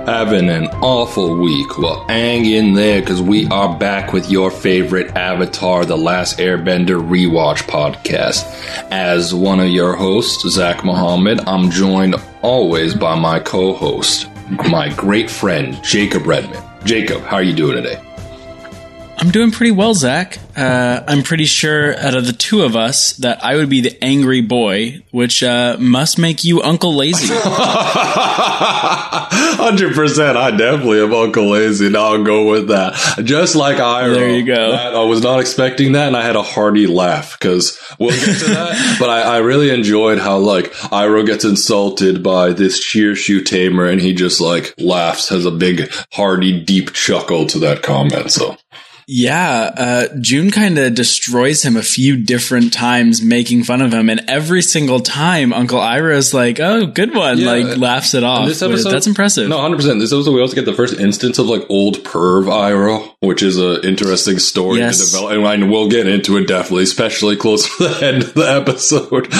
having an awful week, well, hang in there because we are back with your favorite Avatar The Last Airbender rewatch podcast. As one of your hosts, Zach Muhammad, I'm joined always by my co-host, my great friend, Jacob Redman. Jacob, how are you doing today? I'm doing pretty well, Zach. I'm pretty sure out of the two of us that I would be the angry boy, which must make you Uncle Lazy. 100%. I definitely am Uncle Lazy, and I'll go with that. Just like Iroh. There you go. I was not expecting that, and I had a hearty laugh, because we'll get to that. But I really enjoyed how, like, Iroh gets insulted by this Shearshu tamer, and he just, like, laughs, has a big, hearty, deep chuckle to that comment, so... Yeah, June kind of destroys him a few different times, making fun of him, and every single time Uncle Iroh's like, "Oh, good one," like laughs it off. This episode, that's impressive. No, 100%. This episode, we also get the first instance of like old perv Iroh, which is an interesting story to develop, and we'll get into it definitely, especially close to the end of the episode.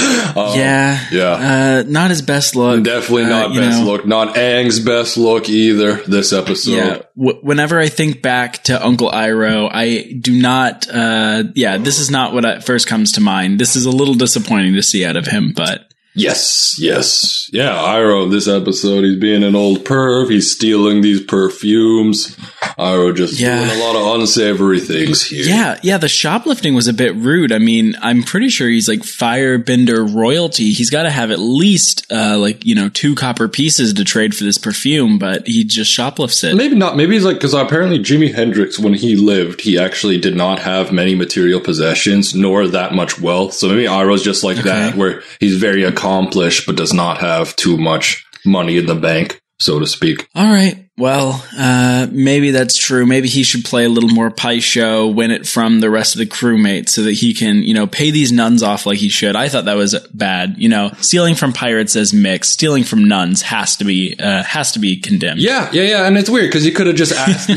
Not his best look. Definitely not best look. Not Aang's best look either. This episode. Yeah. Whenever I think back to Uncle Iroh, I do not, this is not what first comes to mind. This is a little disappointing to see out of him, but... Yes. Yeah, Iroh, this episode, he's being an old perv. He's stealing these perfumes. Iroh just doing a lot of unsavory things here. Yeah, the shoplifting was a bit rude. I mean, I'm pretty sure he's like firebender royalty. He's got to have at least, 2 copper pieces to trade for this perfume, but he just shoplifts it. Maybe not. Maybe he's like, because apparently Jimi Hendrix, when he lived, he actually did not have many material possessions, nor that much wealth. So maybe Iroh's just like that, where he's very accomplished, but does not have too much money in the bank, so to speak. All right. Well, maybe that's true. Maybe he should play a little more Paisho, win it from the rest of the crewmates so that he can, pay these nuns off like he should. I thought that was bad. Stealing from pirates is mixed. Stealing from nuns has to be condemned. Yeah. And it's weird because he could have just asked,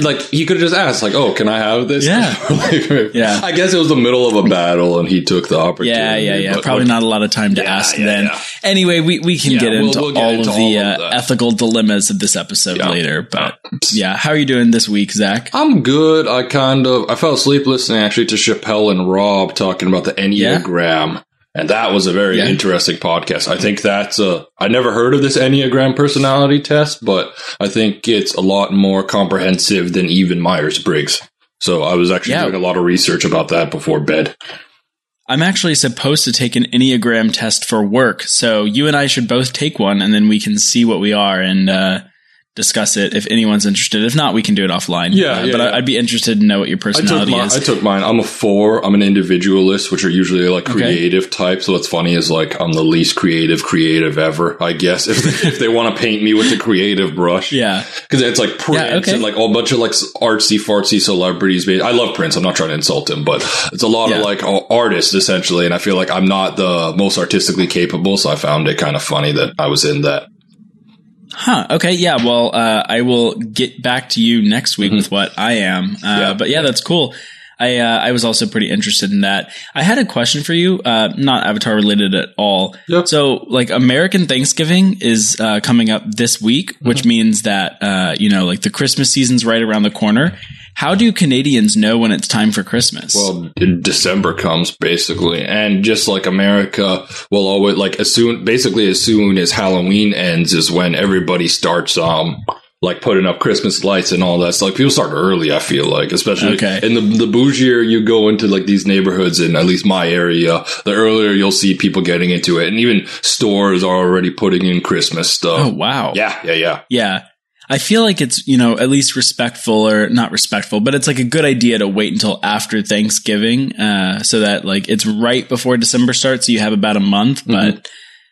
oh, can I have this? Yeah. I guess it was the middle of a battle and he took the opportunity. Yeah. Probably not a lot of time to ask then. Yeah. Anyway, we can get into all of the ethical dilemmas of this episode later. But how are you doing this week, Zach? I'm good. I fell asleep listening actually to Chappelle and Rob talking about the Enneagram. And that was a very interesting podcast. I think that's I never heard of this Enneagram personality test, but I think it's a lot more comprehensive than even Myers-Briggs. So I was actually doing a lot of research about that before bed. I'm actually supposed to take an Enneagram test for work. So you and I should both take one and then we can see what we are and, discuss it if anyone's interested. If not, we can do it offline. But I'd be interested to know what your personality is. I took mine. I'm a 4. I'm an individualist, which are usually like creative type. So what's funny is like I'm the least creative ever, I guess, if they want to paint me with the creative brush. Yeah. Because it's like Prince and like a bunch of like artsy fartsy celebrities. I love Prince. I'm not trying to insult him, but it's a lot of like artists essentially. And I feel like I'm not the most artistically capable. So I found it kind of funny that I was in that. Huh. Okay. Yeah. Well, I will get back to you next week with what I am. But that's cool. I was also pretty interested in that. I had a question for you, not Avatar related at all. Yep. So like American Thanksgiving is, coming up this week, which means that, like the Christmas season's right around the corner. How do Canadians know when it's time for Christmas? Well, December comes basically, and just like America will always like as soon as Halloween ends is when everybody starts like putting up Christmas lights and all that. So like people start early, I feel like, especially in the bougier you go into like these neighborhoods in at least my area, the earlier you'll see people getting into it, and even stores are already putting in Christmas stuff. Oh wow! Yeah. I feel like it's, at least respectful or not respectful, but it's like a good idea to wait until after Thanksgiving, so that like it's right before December starts. So you have about a month, but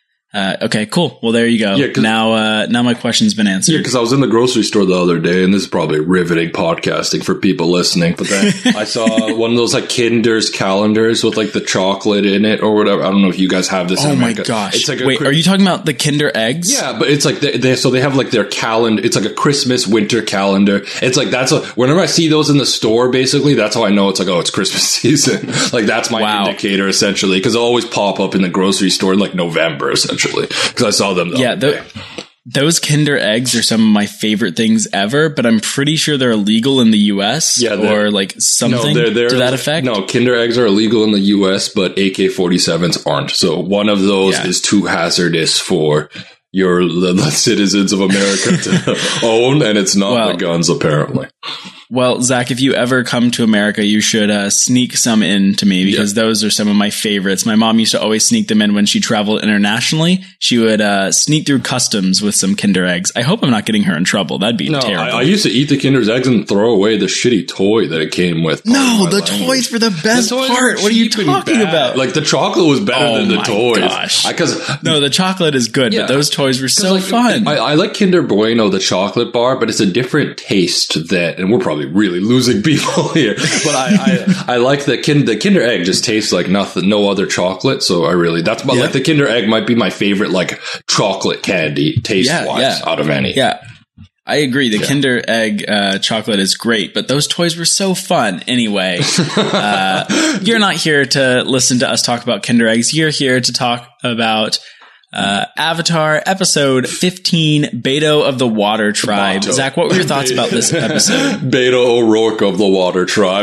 Okay, cool. Well, there you go. Yeah, now my question's been answered. Yeah, because I was in the grocery store the other day, and this is probably riveting podcasting for people listening, but then I saw one of those like Kinder's calendars with like the chocolate in it or whatever. I don't know if you guys have this in America. Oh my gosh. It's like Wait, are you talking about the Kinder eggs? Yeah, but it's like they have like their calendar. It's like a Christmas winter calendar. It's like whenever I see those in the store, basically, that's how I know it's like, oh, it's Christmas season. Like that's my indicator essentially, because they'll always pop up in the grocery store in like November essentially. Because I saw them. those Kinder eggs are some of my favorite things ever, but I'm pretty sure they're illegal in the US or like something to that effect. No, Kinder eggs are illegal in the US, but AK-47s aren't. So one of those is too hazardous for the citizens of America to own, and it's not the guns, apparently. Well, Zach, if you ever come to America, you should sneak some in to me, because those are some of my favorites. My mom used to always sneak them in when she traveled internationally. She would sneak through customs with some Kinder eggs. I hope I'm not getting her in trouble. That'd be terrible. I used to eat the Kinder's eggs and throw away the shitty toy that it came with. No, the toys were the best part. What are you talking about? Like, the chocolate was better than the toys. Gosh. No, the chocolate is good, but those toys were so fun. I like Kinder Bueno, the chocolate bar, but it's a different taste and we're probably really losing people here, but I like the Kinder egg just tastes like nothing, no other chocolate. So like the Kinder egg might be my favorite, like, chocolate candy taste wise out of any. Yeah, I agree. The Kinder egg chocolate is great, but those toys were so fun. Anyway, you're not here to listen to us talk about Kinder eggs. You're here to talk about Avatar episode 15, Beto of the Water Tribe. Zach, what were your thoughts about this episode? Beto O'Rourke of the Water Tribe.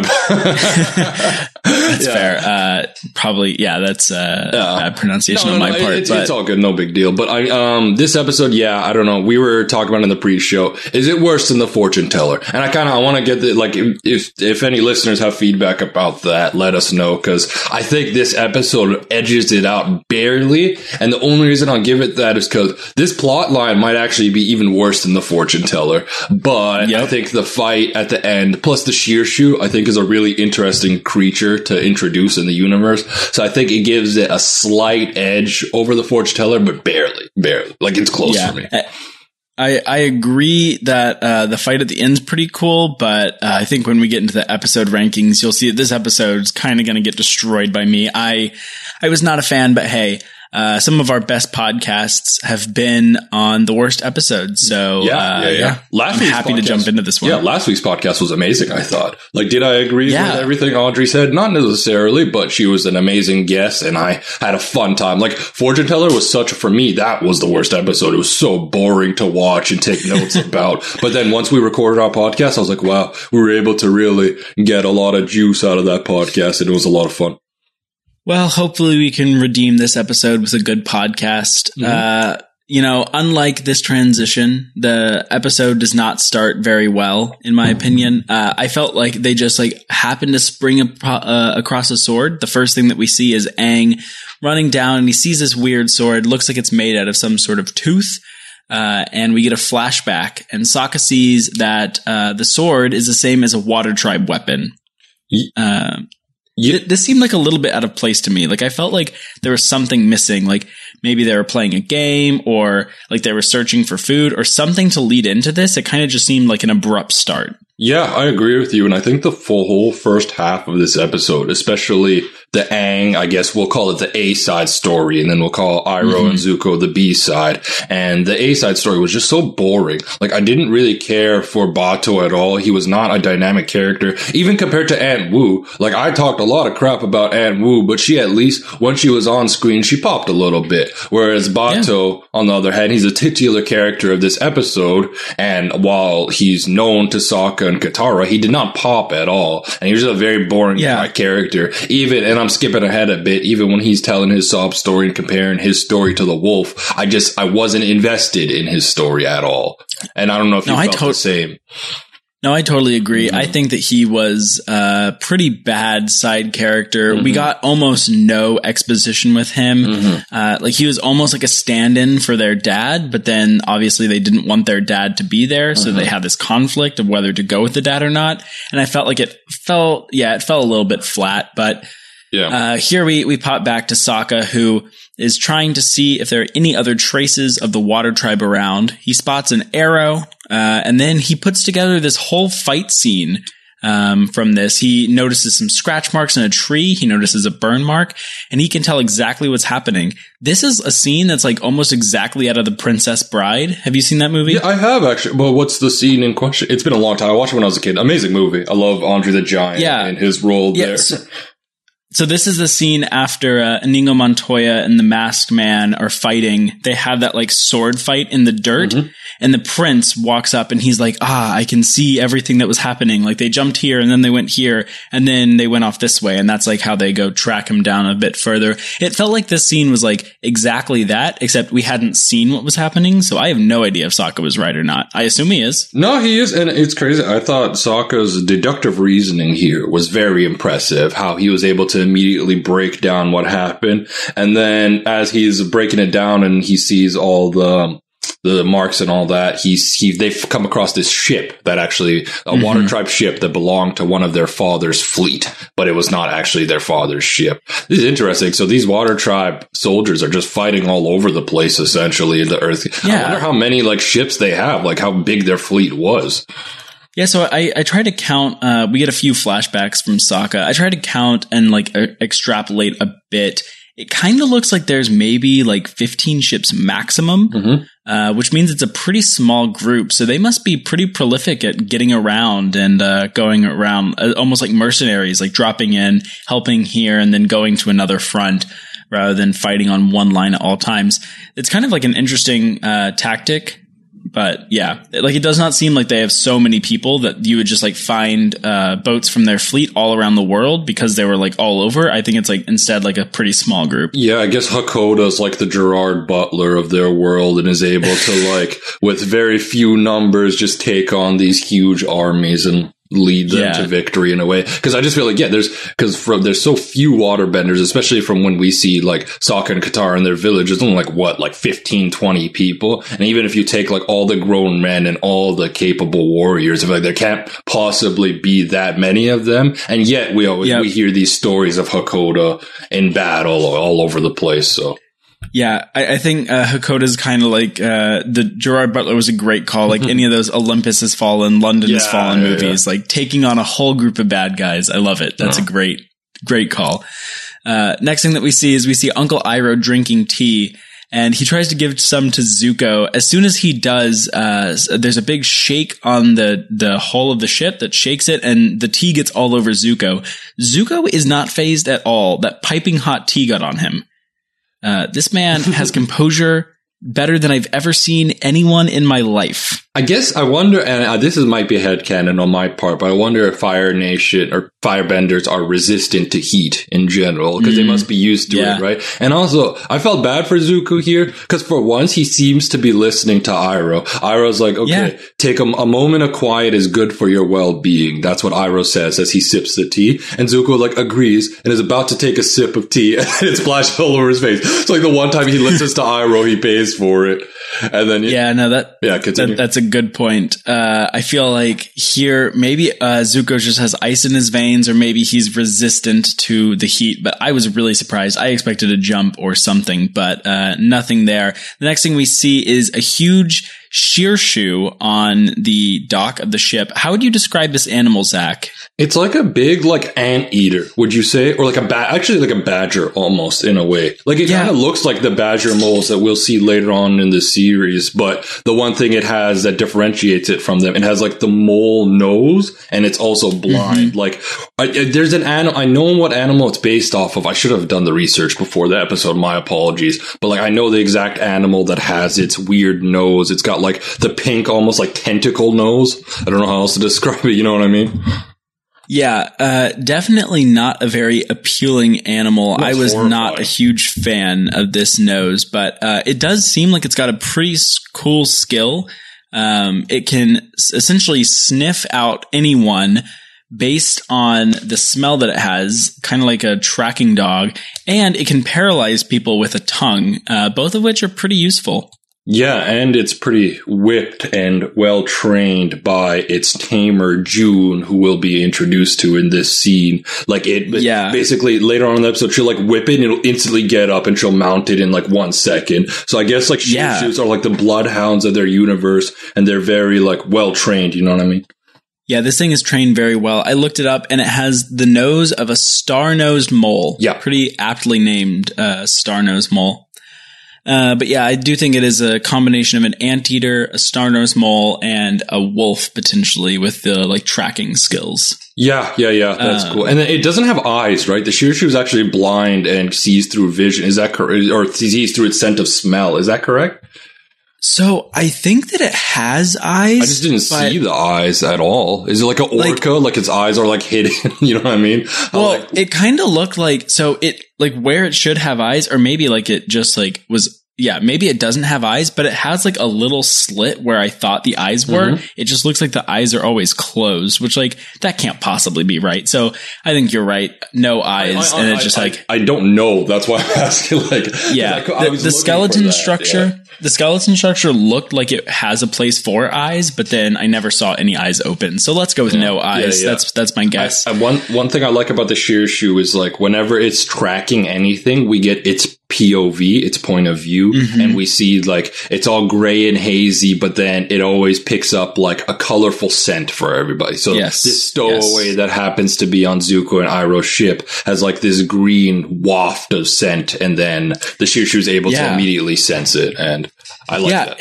That's fair. Probably, that's bad pronunciation on my part. It's all good, no big deal. But this episode, I don't know. We were talking about it in the pre-show. Is it worse than the Fortune Teller? And I want to get if any listeners have feedback about that, let us know, because I think this episode edges it out barely, and the only reason I'll give it that is because this plot line might actually be even worse than the Fortune Teller. But I think the fight at the end, plus the Shearshu, I think is a really interesting creature to introduce in the universe. So I think it gives it a slight edge over the Fortune Teller, but barely. Like, it's close for me. I agree that the fight at the end's pretty cool, but I think when we get into the episode rankings, you'll see that this episode's kind of going to get destroyed by me. I was not a fan, but hey, some of our best podcasts have been on the worst episodes. So, I'm happy to jump into this one. Yeah, last week's podcast was amazing, I thought. Like, did I agree with everything Audrey said? Not necessarily, but she was an amazing guest, and I had a fun time. Like, Fortune Teller was for me, that was the worst episode. It was so boring to watch and take notes about. But then once we recorded our podcast, I was like, wow, we were able to really get a lot of juice out of that podcast, and it was a lot of fun. Well, hopefully we can redeem this episode with a good podcast. Unlike this transition, the episode does not start very well, in my opinion. I felt like they just happened to spring across a sword. The first thing that we see is Aang running down, and he sees this weird sword. Looks like it's made out of some sort of tooth. And we get a flashback, and Sokka sees that the sword is the same as a Water Tribe weapon. This seemed like a little bit out of place to me. Like, I felt like there was something missing. Like, maybe they were playing a game, or like they were searching for food or something to lead into this. It kind of just seemed like an abrupt start. Yeah, I agree with you. And I think the whole first half of this episode, especially the Aang, I guess we'll call it the A side story, and then we'll call Iroh and Zuko the B side. And the A side story was just so boring. Like, I didn't really care for Bato at all. He was not a dynamic character, even compared to Aunt Wu. Like, I talked a lot of crap about Aunt Wu, but she, at least when she was on screen, she popped a little bit. Whereas Bato, on the other hand, he's a titular character of this episode. And while he's known to Sokka and Katara, he did not pop at all. And he was just a very boring character. And I'm skipping ahead a bit, even when he's telling his sob story and comparing his story to the wolf, I wasn't invested in his story at all. And I don't know if you felt the same. No, I totally agree. I think that he was a pretty bad side character. We got almost no exposition with him. Like, he was almost like a stand-in for their dad, but then obviously they didn't want their dad to be there. So they had this conflict of whether to go with the dad or not. And I felt like it fell a little bit flat, but here we pop back to Sokka, who is trying to see if there are any other traces of the Water Tribe around. He spots an arrow, and then he puts together this whole fight scene from this. He notices some scratch marks in a tree. He notices a burn mark, and he can tell exactly what's happening. This is a scene that's like almost exactly out of The Princess Bride. Have you seen that movie? Yeah, I have, actually. Well, what's the scene in question? It's been a long time. I watched it when I was a kid. Amazing movie. I love Andre the Giant and his role there. So this is the scene after Inigo Montoya and the Masked Man are fighting. They have that like sword fight in the dirt, and the prince walks up and he's like, I can see everything that was happening. Like they jumped here and then they went here and then they went off this way. And that's like how they go track him down a bit further. It felt like this scene was like exactly that, except we hadn't seen what was happening. So I have no idea if Sokka was right or not. I assume he is. No, he is. And it's crazy. I thought Sokka's deductive reasoning here was very impressive. How he was able to immediately break down what happened. And then as he's breaking it down and he sees all the marks and all that, they've come across this ship that actually, a water tribe ship that belonged to one of their father's fleet, but it was not actually their father's ship. This is interesting. So these water tribe soldiers are just fighting all over the place, essentially, in the earth. Yeah. I wonder how many like ships they have, like how big their fleet was. Yeah, so I tried to count, we get a few flashbacks from Sokka. I tried to count and like extrapolate a bit. It kind of looks like there's maybe like 15 ships maximum, which means it's a pretty small group. So they must be pretty prolific at getting around and going around, almost like mercenaries, like dropping in, helping here, and then going to another front rather than fighting on one line at all times. It's kind of like an interesting tactic. But yeah, like it does not seem like they have so many people that you would just like find boats from their fleet all around the world because they were like all over. I think it's like instead like a pretty small group. Yeah, I guess Hakoda's like the Gerard Butler of their world and is able to like with very few numbers just take on these huge armies and lead them to victory in a way. Because I just feel like, there's so few waterbenders, especially from when we see like Sokka and Katara in their village, it's only like 15, 20 people. And even if you take like all the grown men and all the capable warriors, like there can't possibly be that many of them. And yet we hear these stories of Hakoda in battle all over the place. So. Yeah, I think Hakoda's kind of like the Gerard Butler was a great call. Like any of those Olympus Has Fallen, London Has Fallen movies, like taking on a whole group of bad guys. I love it. That's a great call. Next thing that we see is Uncle Iroh drinking tea, and he tries to give some to Zuko. As soon as he does, there's a big shake on the hull of the ship that shakes it, and the tea gets all over Zuko. Zuko is not fazed at all. That piping hot tea got on him. This man has composure better than I've ever seen anyone in my life. I guess I wonder, and this might be a headcanon on my part, but I wonder if Fire Nation or firebenders are resistant to heat in general, because they must be used to it, right? And also, I felt bad for Zuko here, because for once he seems to be listening to Iroh. Iroh's like, okay, take a moment of quiet is good for your well-being. That's what Iroh says as he sips the tea. And Zuko like agrees and is about to take a sip of tea, and it splashes all over his face. It's like the one time he listens to Iroh, he pays for it. And then that's a good point. I feel like here maybe Zuko just has ice in his veins, or maybe he's resistant to the heat. But I was really surprised. I expected a jump or something, but nothing there. The next thing we see is a huge Shearshu on the dock of the ship. How would you describe this animal, Zach? It's like a big, like, anteater, would you say? Or like actually like a badger almost in a way. Like it kind of looks like the badger moles that we'll see later on in the series. But the one thing it has that differentiates it from them, it has like the mole nose, and it's also blind. Like there's an animal, I know what animal it's based off of. I should have done the research before the episode. My apologies. But like I know the exact animal that has its weird nose. It's got like the pink, almost like tentacle nose. I don't know how else to describe it. You know what I mean? Yeah, definitely not a very appealing animal. I was not a huge fan of this nose, but it does seem like it's got a pretty cool skill. It can essentially sniff out anyone based on the smell that it has, kind of like a tracking dog, and it can paralyze people with a tongue, both of which are pretty useful. Yeah, and it's pretty whipped and well-trained by its tamer, June, who we'll be introduced to in this scene. Like, basically, later on in the episode, she'll, like, whip it, and it'll instantly get up, and she'll mount it in, like, 1 second. So I guess, like, Shearshus are, like, the bloodhounds of their universe, and they're very, like, well-trained, you know what I mean? Yeah, this thing is trained very well. I looked it up, and it has the nose of a star-nosed mole. Yeah. Pretty aptly named star-nosed mole. But yeah, I do think it is a combination of an anteater, a star-nosed mole, and a wolf potentially with the like tracking skills. Yeah. That's cool. And it doesn't have eyes, right? The Shirshu is actually blind and sees through vision. Is that correct? Or sees through its scent of smell. Is that correct? So I think that it has eyes. I just didn't see the eyes at all. Is it like an orca? Like its eyes are like hidden? You know what I mean? Well, it kind of looked like, so it, like where it should have eyes, or maybe like it just like was, yeah, maybe it doesn't have eyes, but it has like a little slit where I thought the eyes were. Mm-hmm. It just looks like the eyes are always closed, which like that can't possibly be right. So I think you're right. No eyes. And it's just I don't know. That's why I'm asking. Like, yeah, the skeleton structure. Yeah. The skeleton structure looked like it has a place for eyes, but then I never saw any eyes open. So let's go with no eyes. Yeah. That's my guess. One thing I like about the Shirshu is like whenever it's tracking anything, we get its POV, its point of view, and we see like it's all gray and hazy, but then it always picks up like a colorful scent for everybody. So this stowaway that happens to be on Zuko and Iroh's ship has like this green waft of scent, and then the Shirshu is able to immediately sense it, and I like that.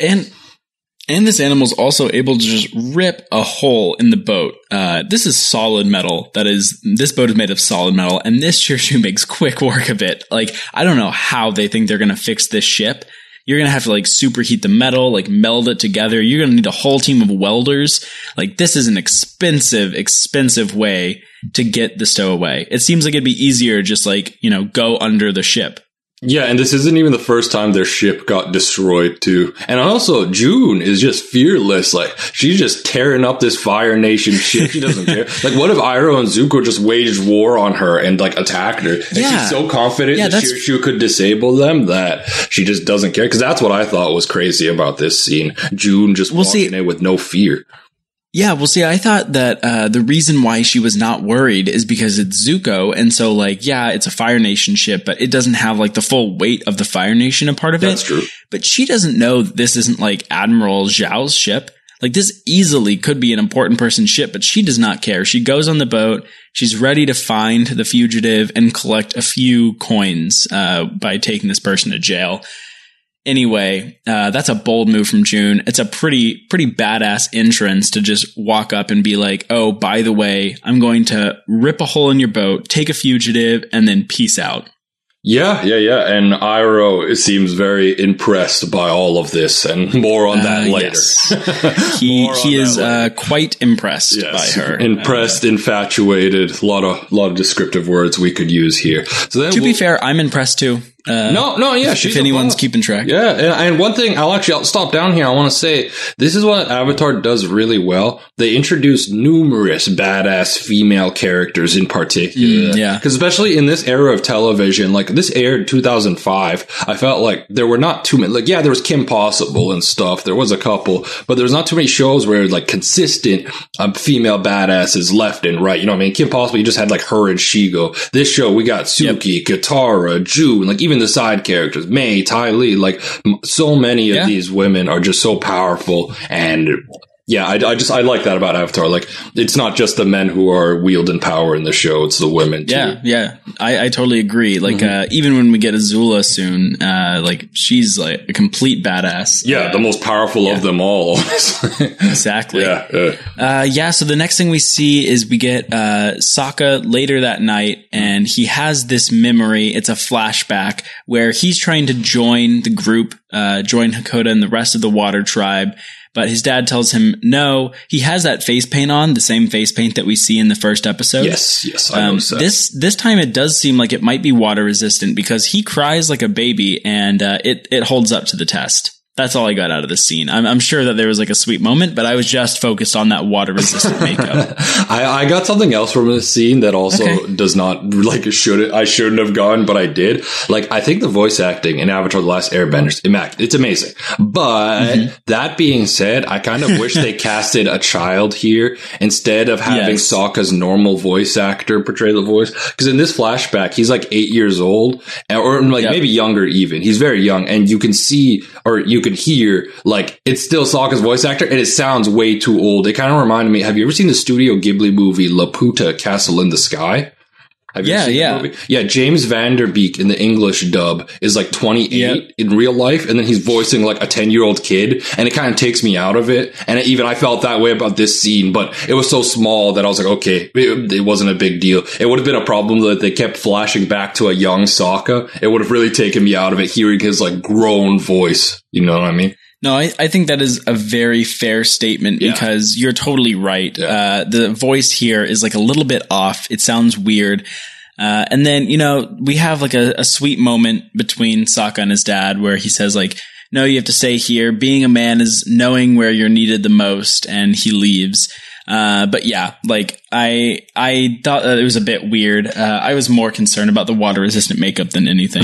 And this animal's also able to just rip a hole in the boat. This is solid metal. This boat is made of solid metal, and this Shirshu makes quick work of it. Like, I don't know how they think they're going to fix this ship. You're going to have to like superheat the metal, like meld it together. You're going to need a whole team of welders. Like, this is an expensive way to get the stowaway. It seems like it'd be easier just like, go under the ship. Yeah, and this isn't even the first time their ship got destroyed, too. And also, June is just fearless. Like, she's just tearing up this Fire Nation ship. She doesn't care. Like, what if Iroh and Zuko just waged war on her and, like, attacked her? And she's so confident that Shirshu could disable them that she just doesn't care. Because that's what I thought was crazy about this scene. June just walking in with no fear. Yeah, well, see, I thought that the reason why she was not worried is because it's Zuko, and so, like, yeah, it's a Fire Nation ship, but it doesn't have, like, the full weight of the Fire Nation a part of it. That's true. But she doesn't know that this isn't, like, Admiral Zhao's ship. Like, this easily could be an important person's ship, but she does not care. She goes on the boat, she's ready to find the fugitive and collect a few coins by taking this person to jail. Anyway, that's a bold move from June. It's a pretty badass entrance to just walk up and be like, oh, by the way, I'm going to rip a hole in your boat, take a fugitive, and then peace out. Yeah. And Iroh seems very impressed by all of this, and more on that later. Yes. He is quite impressed by her. Impressed, infatuated, a lot of descriptive words we could use here. So then, to be fair, I'm impressed too. If anyone's keeping track. Yeah, and one thing, I'll stop down here. I want to say, this is what Avatar does really well. They introduce numerous badass female characters in particular. Because especially in this era of television, like this aired in 2005, I felt like there were not too many, like, yeah, there was Kim Possible and stuff. There was a couple, but there's not too many shows where like consistent female badasses left and right. You know what I mean? Kim Possible, you just had like her and Shigo. This show, we got Suki, Katara, June, like even the side characters, May, Ty Lee, like so many of these women are just so powerful. And yeah, I like that about Avatar. Like, it's not just the men who are wielding power in the show, it's the women too. Yeah. I totally agree. Like, even when we get Azula soon, like, she's like a complete badass. Yeah, the most powerful of them all. Exactly. So the next thing we see is we get Sokka later that night, and he has this memory. It's a flashback where he's trying to join the group, join Hakoda and the rest of the Water Tribe. But his dad tells him no. He has that face paint on, the same face paint that we see in the first episode. Yes, I noticed that. This time it does seem like it might be water resistant because he cries like a baby, and it holds up to the test. That's all I got out of this scene. I'm sure that there was like a sweet moment, but I was just focused on that water resistant makeup. I got something else from this scene that also does not, like, I shouldn't have gone, but I did. Like, I think the voice acting in Avatar: The Last Airbender is immaculate. It's amazing. But that being said, I kind of wish they casted a child here instead of having Sokka's normal voice actor portray the voice. Because in this flashback, he's like 8 years old, or like maybe younger even. He's very young, and you can see, or you can hear, like, it's still Sokka's voice actor, and it sounds way too old. It kind of reminded me, have you ever seen the Studio Ghibli movie Laputa, Castle in the Sky? Have you seen that movie? Yeah, James Van Der Beek in the English dub is like 28 in real life, and then he's voicing like a 10-year-old kid, and it kind of takes me out of it. And I felt that way about this scene, but it was so small that I was like, okay, it wasn't a big deal. It would have been a problem that they kept flashing back to a young Sokka. It would have really taken me out of it, hearing his like grown voice. You know what I mean? No, I think that is a very fair statement because you're totally right. Yeah. The voice here is like a little bit off. It sounds weird. And then, we have like a sweet moment between Sokka and his dad where he says like, no, you have to stay here. Being a man is knowing where you're needed the most, and he leaves. But yeah, like I thought that it was a bit weird. I was more concerned about the water resistant makeup than anything.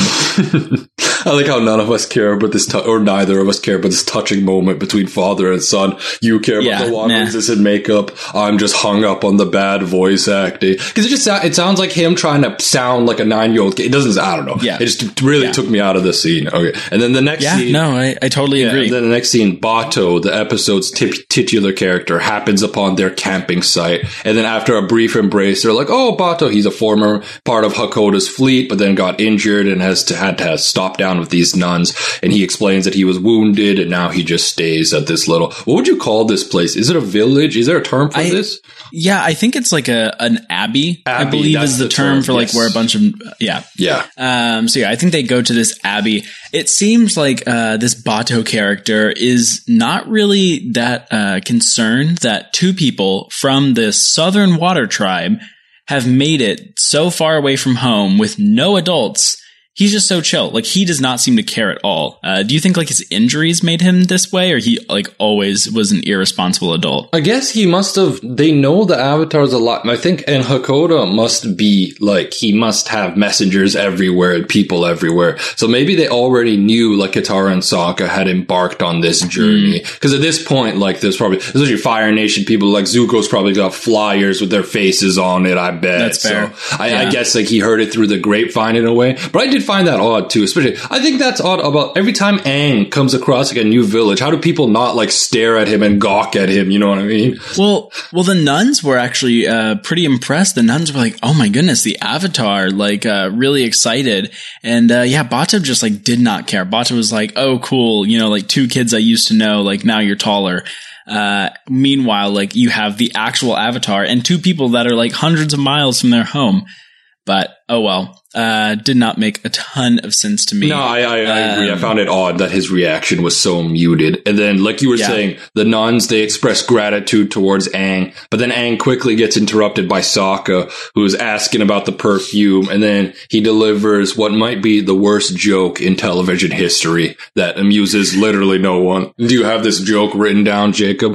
I like how none of us care about this, or neither of us care about this touching moment between father and son. You care about the water resistant makeup. I'm just hung up on the bad voice acting. Cause it sounds like him trying to sound like a 9-year-old kid. It doesn't, I don't know. Yeah. It just really took me out of the scene. Okay. And then the next scene. No, I totally agree. And then the next scene, Bato, the episode's titular character, happens upon their camping site. And then after a brief embrace, they're like, oh, Bato, he's a former part of Hakoda's fleet, but then got injured and had to stop down with these nuns. And he explains that he was wounded and now he just stays at this little, what would you call this place? Is it a village? Is there a term for this? Yeah, I think it's like an abbey, I believe is the term for like where a bunch of, Yeah. So yeah, I think they go to this abbey. It seems like this Bato character is not really that concerned that two people from the Southern Water Tribe have made it so far away from home with no adults. He's just so chill. Like, he does not seem to care at all. Do you think, like, his injuries made him this way, or he, like, always was an irresponsible adult? I guess he must have... They know the Avatars a lot. I think, and Hakoda must be, like, he must have messengers everywhere and people everywhere. So maybe they already knew, like, Katara and Sokka had embarked on this journey. Because at this point, like, there's probably... Especially Fire Nation people, like, Zuko's probably got flyers with their faces on it, I bet. That's fair. So I guess, like, he heard it through the grapevine in a way. But I did find that odd too, especially I think that's odd about every time Aang comes across like a new village, how do people not like stare at him and gawk at him, you know what I mean? Well the nuns were actually pretty impressed. The nuns were like, oh my goodness, the Avatar, like really excited. And Bato just like did not care. Bato was like, oh cool, like two kids I used to know, like now you're taller. Meanwhile, like you have the actual Avatar and two people that are like hundreds of miles from their home. But, oh well, did not make a ton of sense to me. No, I agree. I found it odd that his reaction was so muted. And then, like you were saying, the nuns, they express gratitude towards Aang, but then Aang quickly gets interrupted by Sokka, who's asking about the perfume, and then he delivers what might be the worst joke in television history that amuses literally no one. Do you have this joke written down, Jacob?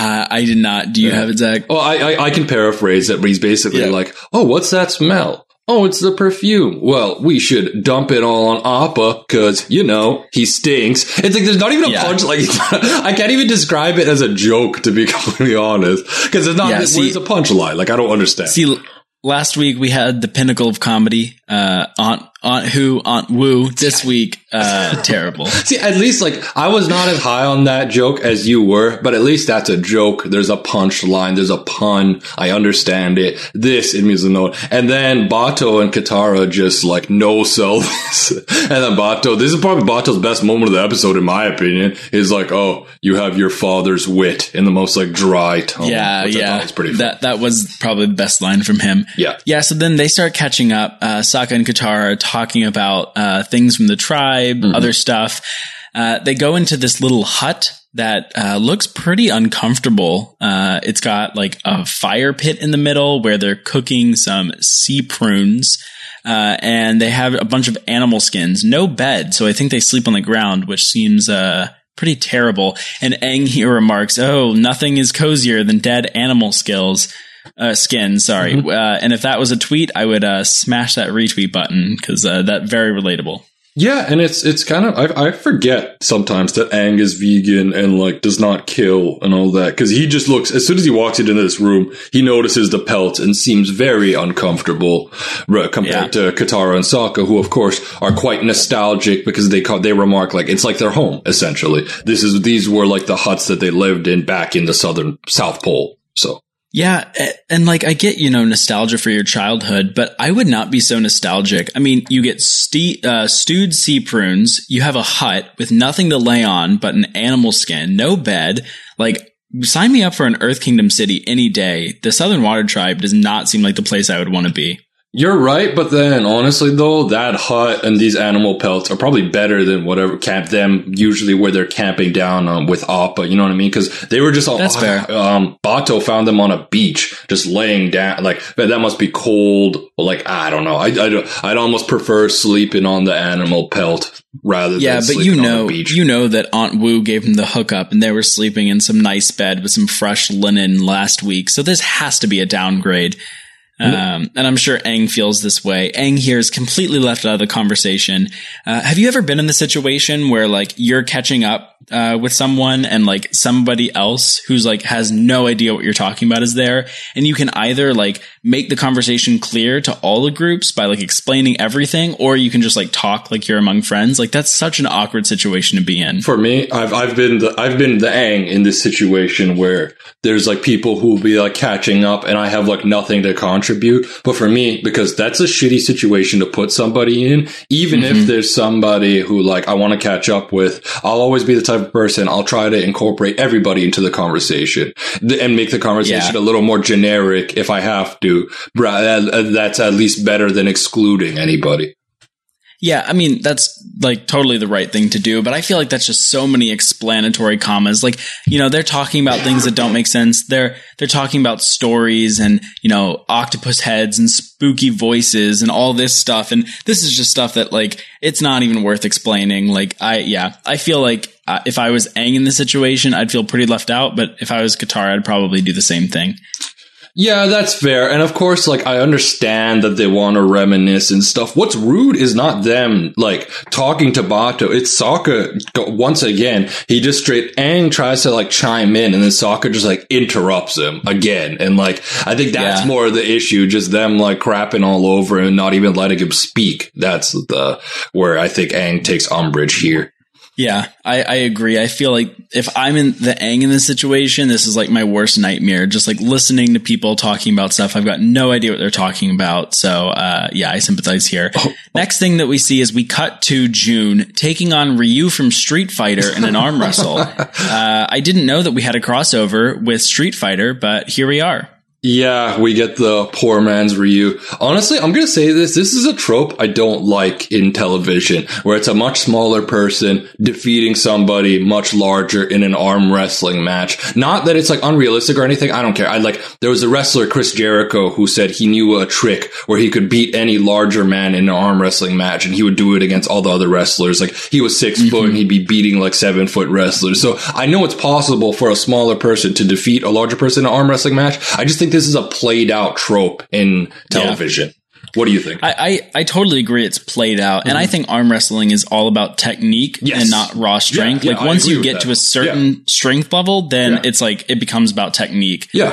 I did not. Do you have it, Zach? Oh, I can paraphrase it, but he's basically like, oh, what's that smell? Oh, it's the perfume. Well, we should dump it all on Appa because, he stinks. It's like there's not even a punch. Like, I can't even describe it as a joke, to be completely honest, because it's not. It's a punchline. Like, I don't understand. See, last week we had the pinnacle of comedy, Aunt Wu. This week, terrible. See, at least like I was not as high on that joke as you were, but at least that's a joke. There's a punchline. There's a pun. I understand it. This it means a note. And then Bato and Katara just like no sell this. And then Bato, this is probably Bato's best moment of the episode, in my opinion. Is like, oh, you have your father's wit in the most like dry tone. Yeah. It's pretty fun. That was probably the best line from him. Yeah. So then they start catching up. Sokka and Katara are talking about things from the tribe, other stuff. They go into this little hut that looks pretty uncomfortable. It's got like a fire pit in the middle where they're cooking some sea prunes. And they have a bunch of animal skins, no bed. So I think they sleep on the ground, which seems pretty terrible. And Aang here remarks, oh, nothing is cozier than dead animal skin, sorry. And if that was a tweet, I would smash that retweet button because that's very relatable. Yeah, and it's kind of, I forget sometimes that Aang is vegan and like does not kill and all that, because he just looks, as soon as he walks into this room, he notices the pelt and seems very uncomfortable compared to Katara and Sokka, who of course are quite nostalgic because they remark like it's like their home essentially. These were like the huts that they lived in back in the South Pole. So Yeah, and like I get, nostalgia for your childhood, but I would not be so nostalgic. I mean, you get stewed sea prunes, you have a hut with nothing to lay on but an animal skin, no bed. Like, sign me up for an Earth Kingdom city any day. The Southern Water Tribe does not seem like the place I would want to be. You're right, but then honestly though, that hut and these animal pelts are probably better than whatever them usually where they're camping down with Appa. You know what I mean? Because they were just That's fair. Bato found them on a beach, just laying down. Like that must be cold. Like I don't know. I'd almost prefer sleeping on the animal pelt rather than sleeping on the beach. You know that Aunt Wu gave them the hookup, and they were sleeping in some nice bed with some fresh linen last week. So this has to be a downgrade. And I'm sure Aang feels this way. Aang here is completely left out of the conversation. Have you ever been in the situation where like you're catching up with someone and like somebody else who's like has no idea what you're talking about is there, and you can either like make the conversation clear to all the groups by like explaining everything, or you can just like talk like you're among friends? Like that's such an awkward situation to be in. For me, I've been the Aang in this situation where there's like people who will be like catching up and I have like nothing to contribute. But for me, because that's a shitty situation to put somebody in, even if there's somebody who like I want to catch up with, I'll always be the type of person, I'll try to incorporate everybody into the conversation and make the conversation a little more generic if I have to. That's at least better than excluding anybody. Yeah, I mean, that's like totally the right thing to do, but I feel like that's just so many explanatory commas. Like, they're talking about things that don't make sense. They're talking about stories and, octopus heads and spooky voices and all this stuff. And this is just stuff that like, it's not even worth explaining. Like, I feel like if I was Aang in this situation, I'd feel pretty left out, but if I was Katara, I'd probably do the same thing. Yeah, that's fair. And of course, like, I understand that they want to reminisce and stuff. What's rude is not them, like, talking to Bato. It's Sokka, once again, he just Aang tries to, like, chime in, and then Sokka just, like, interrupts him again. And, like, I think that's more of the issue, just them, like, crapping all over and not even letting him speak. That's where I think Aang takes umbrage here. Yeah, I agree. I feel like if I'm in the Aang in this situation, this is like my worst nightmare. Just like listening to people talking about stuff. I've got no idea what they're talking about. So, I sympathize here. Next thing that we see is we cut to June taking on Ryu from Street Fighter in an arm wrestle. I didn't know that we had a crossover with Street Fighter, but here we are. Yeah, we get the poor man's Ryu. Honestly, I'm going to say this. This is a trope I don't like in television, where it's a much smaller person defeating somebody much larger in an arm wrestling match. Not that it's like unrealistic or anything. I don't care. There was a wrestler, Chris Jericho, who said he knew a trick where he could beat any larger man in an arm wrestling match, and he would do it against all the other wrestlers. Like, he was 6 foot and he'd be beating like 7 foot wrestlers. So I know it's possible for a smaller person to defeat a larger person in an arm wrestling match. I just think this is a played out trope in television. Yeah. What do you think? I totally agree. It's played out. And I think arm wrestling is all about technique and not raw strength. Yeah, like once you get to a certain strength level, then it's like, it becomes about technique. Yeah.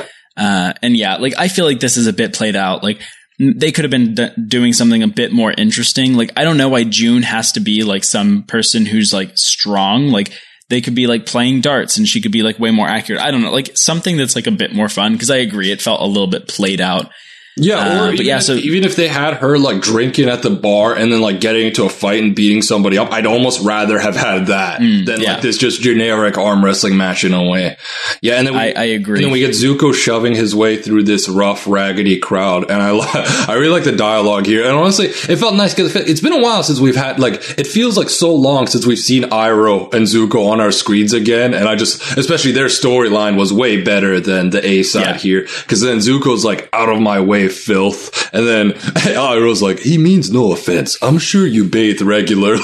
Like I feel like this is a bit played out. Like they could have been doing something a bit more interesting. Like, I don't know why June has to be like some person who's like strong. Like, they could be like playing darts and she could be like way more accurate. I don't know, like something that's like a bit more fun, because I agree it felt a little bit played out. Yeah, even if they had her like drinking at the bar and then like getting into a fight and beating somebody up, I'd almost rather have had that than like this just generic arm wrestling match in a way. Yeah, and then I agree. And then we get Zuko shoving his way through this rough, raggedy crowd, and I really like the dialogue here. And honestly, it felt nice because it's been a while since we've had it feels like so long since we've seen Iroh and Zuko on our screens again, and especially their storyline was way better than the A side here, because then Zuko's like out of my way, filth, and then Iroh's like, he means no offense, I'm sure you bathe regularly.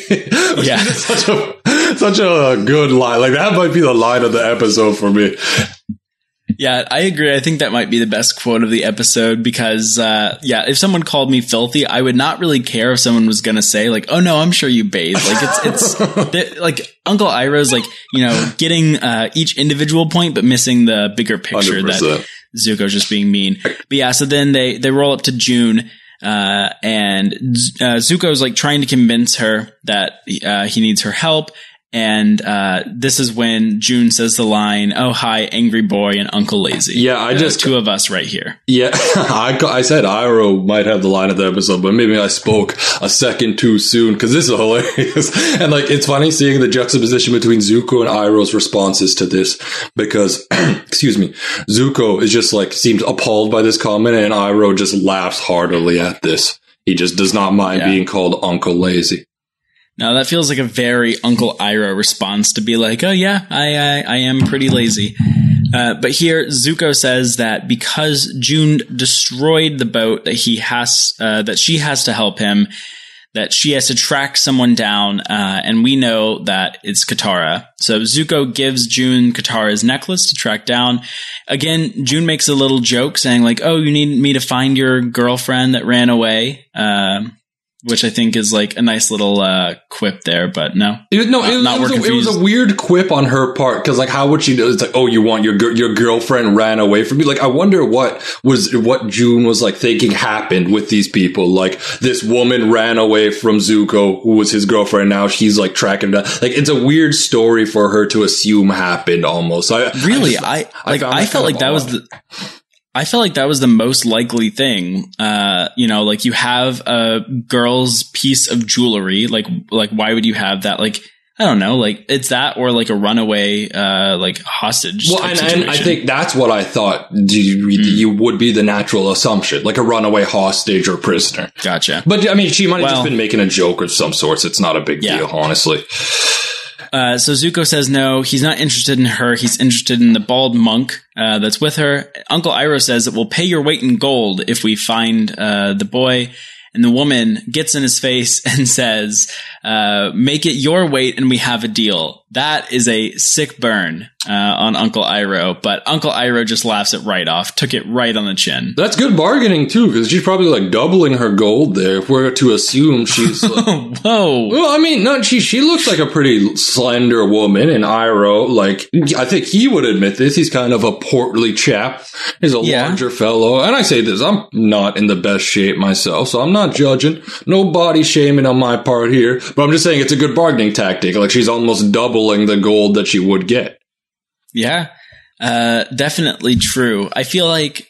Yeah. such a good line. Like, that might be the line of the episode for me. Yeah, I agree. I think that might be the best quote of the episode, because if someone called me filthy, I would not really care if someone was going to say like, oh no, I'm sure you bathe. Like, it's like Uncle Iroh's like, getting each individual point but missing the bigger picture 100%. That Zuko's just being mean. But yeah, so then they roll up to June, and Zuko's like trying to convince her that he needs her help. And this is when June says the line, "Oh, hi, angry boy and Uncle Lazy." Yeah, I just two of us right here. Yeah, I said Iroh might have the line of the episode, but maybe I spoke a second too soon because this is hilarious. And like, it's funny seeing the juxtaposition between Zuko and Iroh's responses to this because, excuse me, Zuko is just like seems appalled by this comment, and Iroh just laughs heartily at this. He just does not mind being called Uncle Lazy. Now that feels like a very Uncle Iroh response to be like, "Oh yeah, I am pretty lazy." But here Zuko says that because June destroyed the boat that that she has to help him, that she has to track someone down, and we know that it's Katara. So Zuko gives June Katara's necklace to track down. Again, June makes a little joke saying like, "Oh, you need me to find your girlfriend that ran away." Which I think is like a nice little quip there, but no. It was a weird quip on her part because, like, how would she do? It's like, "Oh, you want your girlfriend ran away from you?" Like, I wonder what June was like thinking happened with these people. Like, this woman ran away from Zuko, who was his girlfriend. Now she's like tracking down. Like, it's a weird story for her to assume happened. Almost. I felt like that was the most likely thing. Like, you have a girl's piece of jewelry. Like why would you have that? Like, I don't know. Like, it's that or like a runaway, like hostage. Well, and I think that's what I thought you would be the natural assumption, like a runaway hostage or prisoner. Gotcha. But I mean, she might have just been making a joke of some sorts. It's not a big deal, honestly. So Zuko says no, he's not interested in her. He's interested in the bald monk that's with her. Uncle Iroh says that we'll pay your weight in gold if we find the boy. And the woman gets in his face and says, "Make it your weight and we have a deal." That is a sick burn on Uncle Iroh, but Uncle Iroh just laughs it right off, took it right on the chin. That's good bargaining too, because she's probably like doubling her gold there. If we're to assume she's like, whoa. Well, I mean, no, she looks like a pretty slender woman, and Iroh, like, I think he would admit this. He's kind of a portly chap. He's a larger fellow, and I say this: I'm not in the best shape myself, so I'm not judging. No body shaming on my part here, but I'm just saying it's a good bargaining tactic. Like, she's almost doubling the gold that she would get. Yeah, definitely true. I feel like,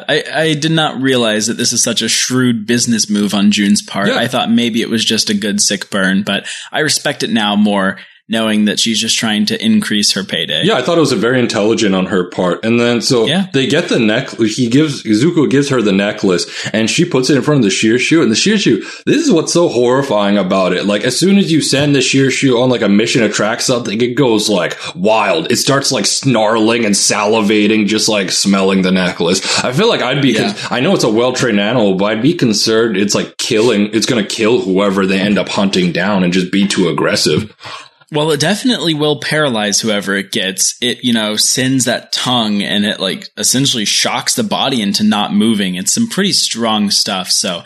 I did not realize that this is such a shrewd business move on June's part. Yeah. I thought maybe it was just a good sick burn, but I respect it now more, knowing that she's just trying to increase her payday. Yeah, I thought it was very intelligent on her part. And then, they get the necklace. Zuko gives her the necklace, and she puts it in front of the Shirshu. And the Shirshu, this is what's so horrifying about it. Like, as soon as you send the Shirshu on like a mission to track something, it goes like wild. It starts like snarling and salivating, just like smelling the necklace. I feel like I'd be, I know it's a well-trained animal, but I'd be concerned it's like it's going to kill whoever they end up hunting down and just be too aggressive. Well, it definitely will paralyze whoever it gets. It, sends that tongue and it like essentially shocks the body into not moving. It's some pretty strong stuff. So,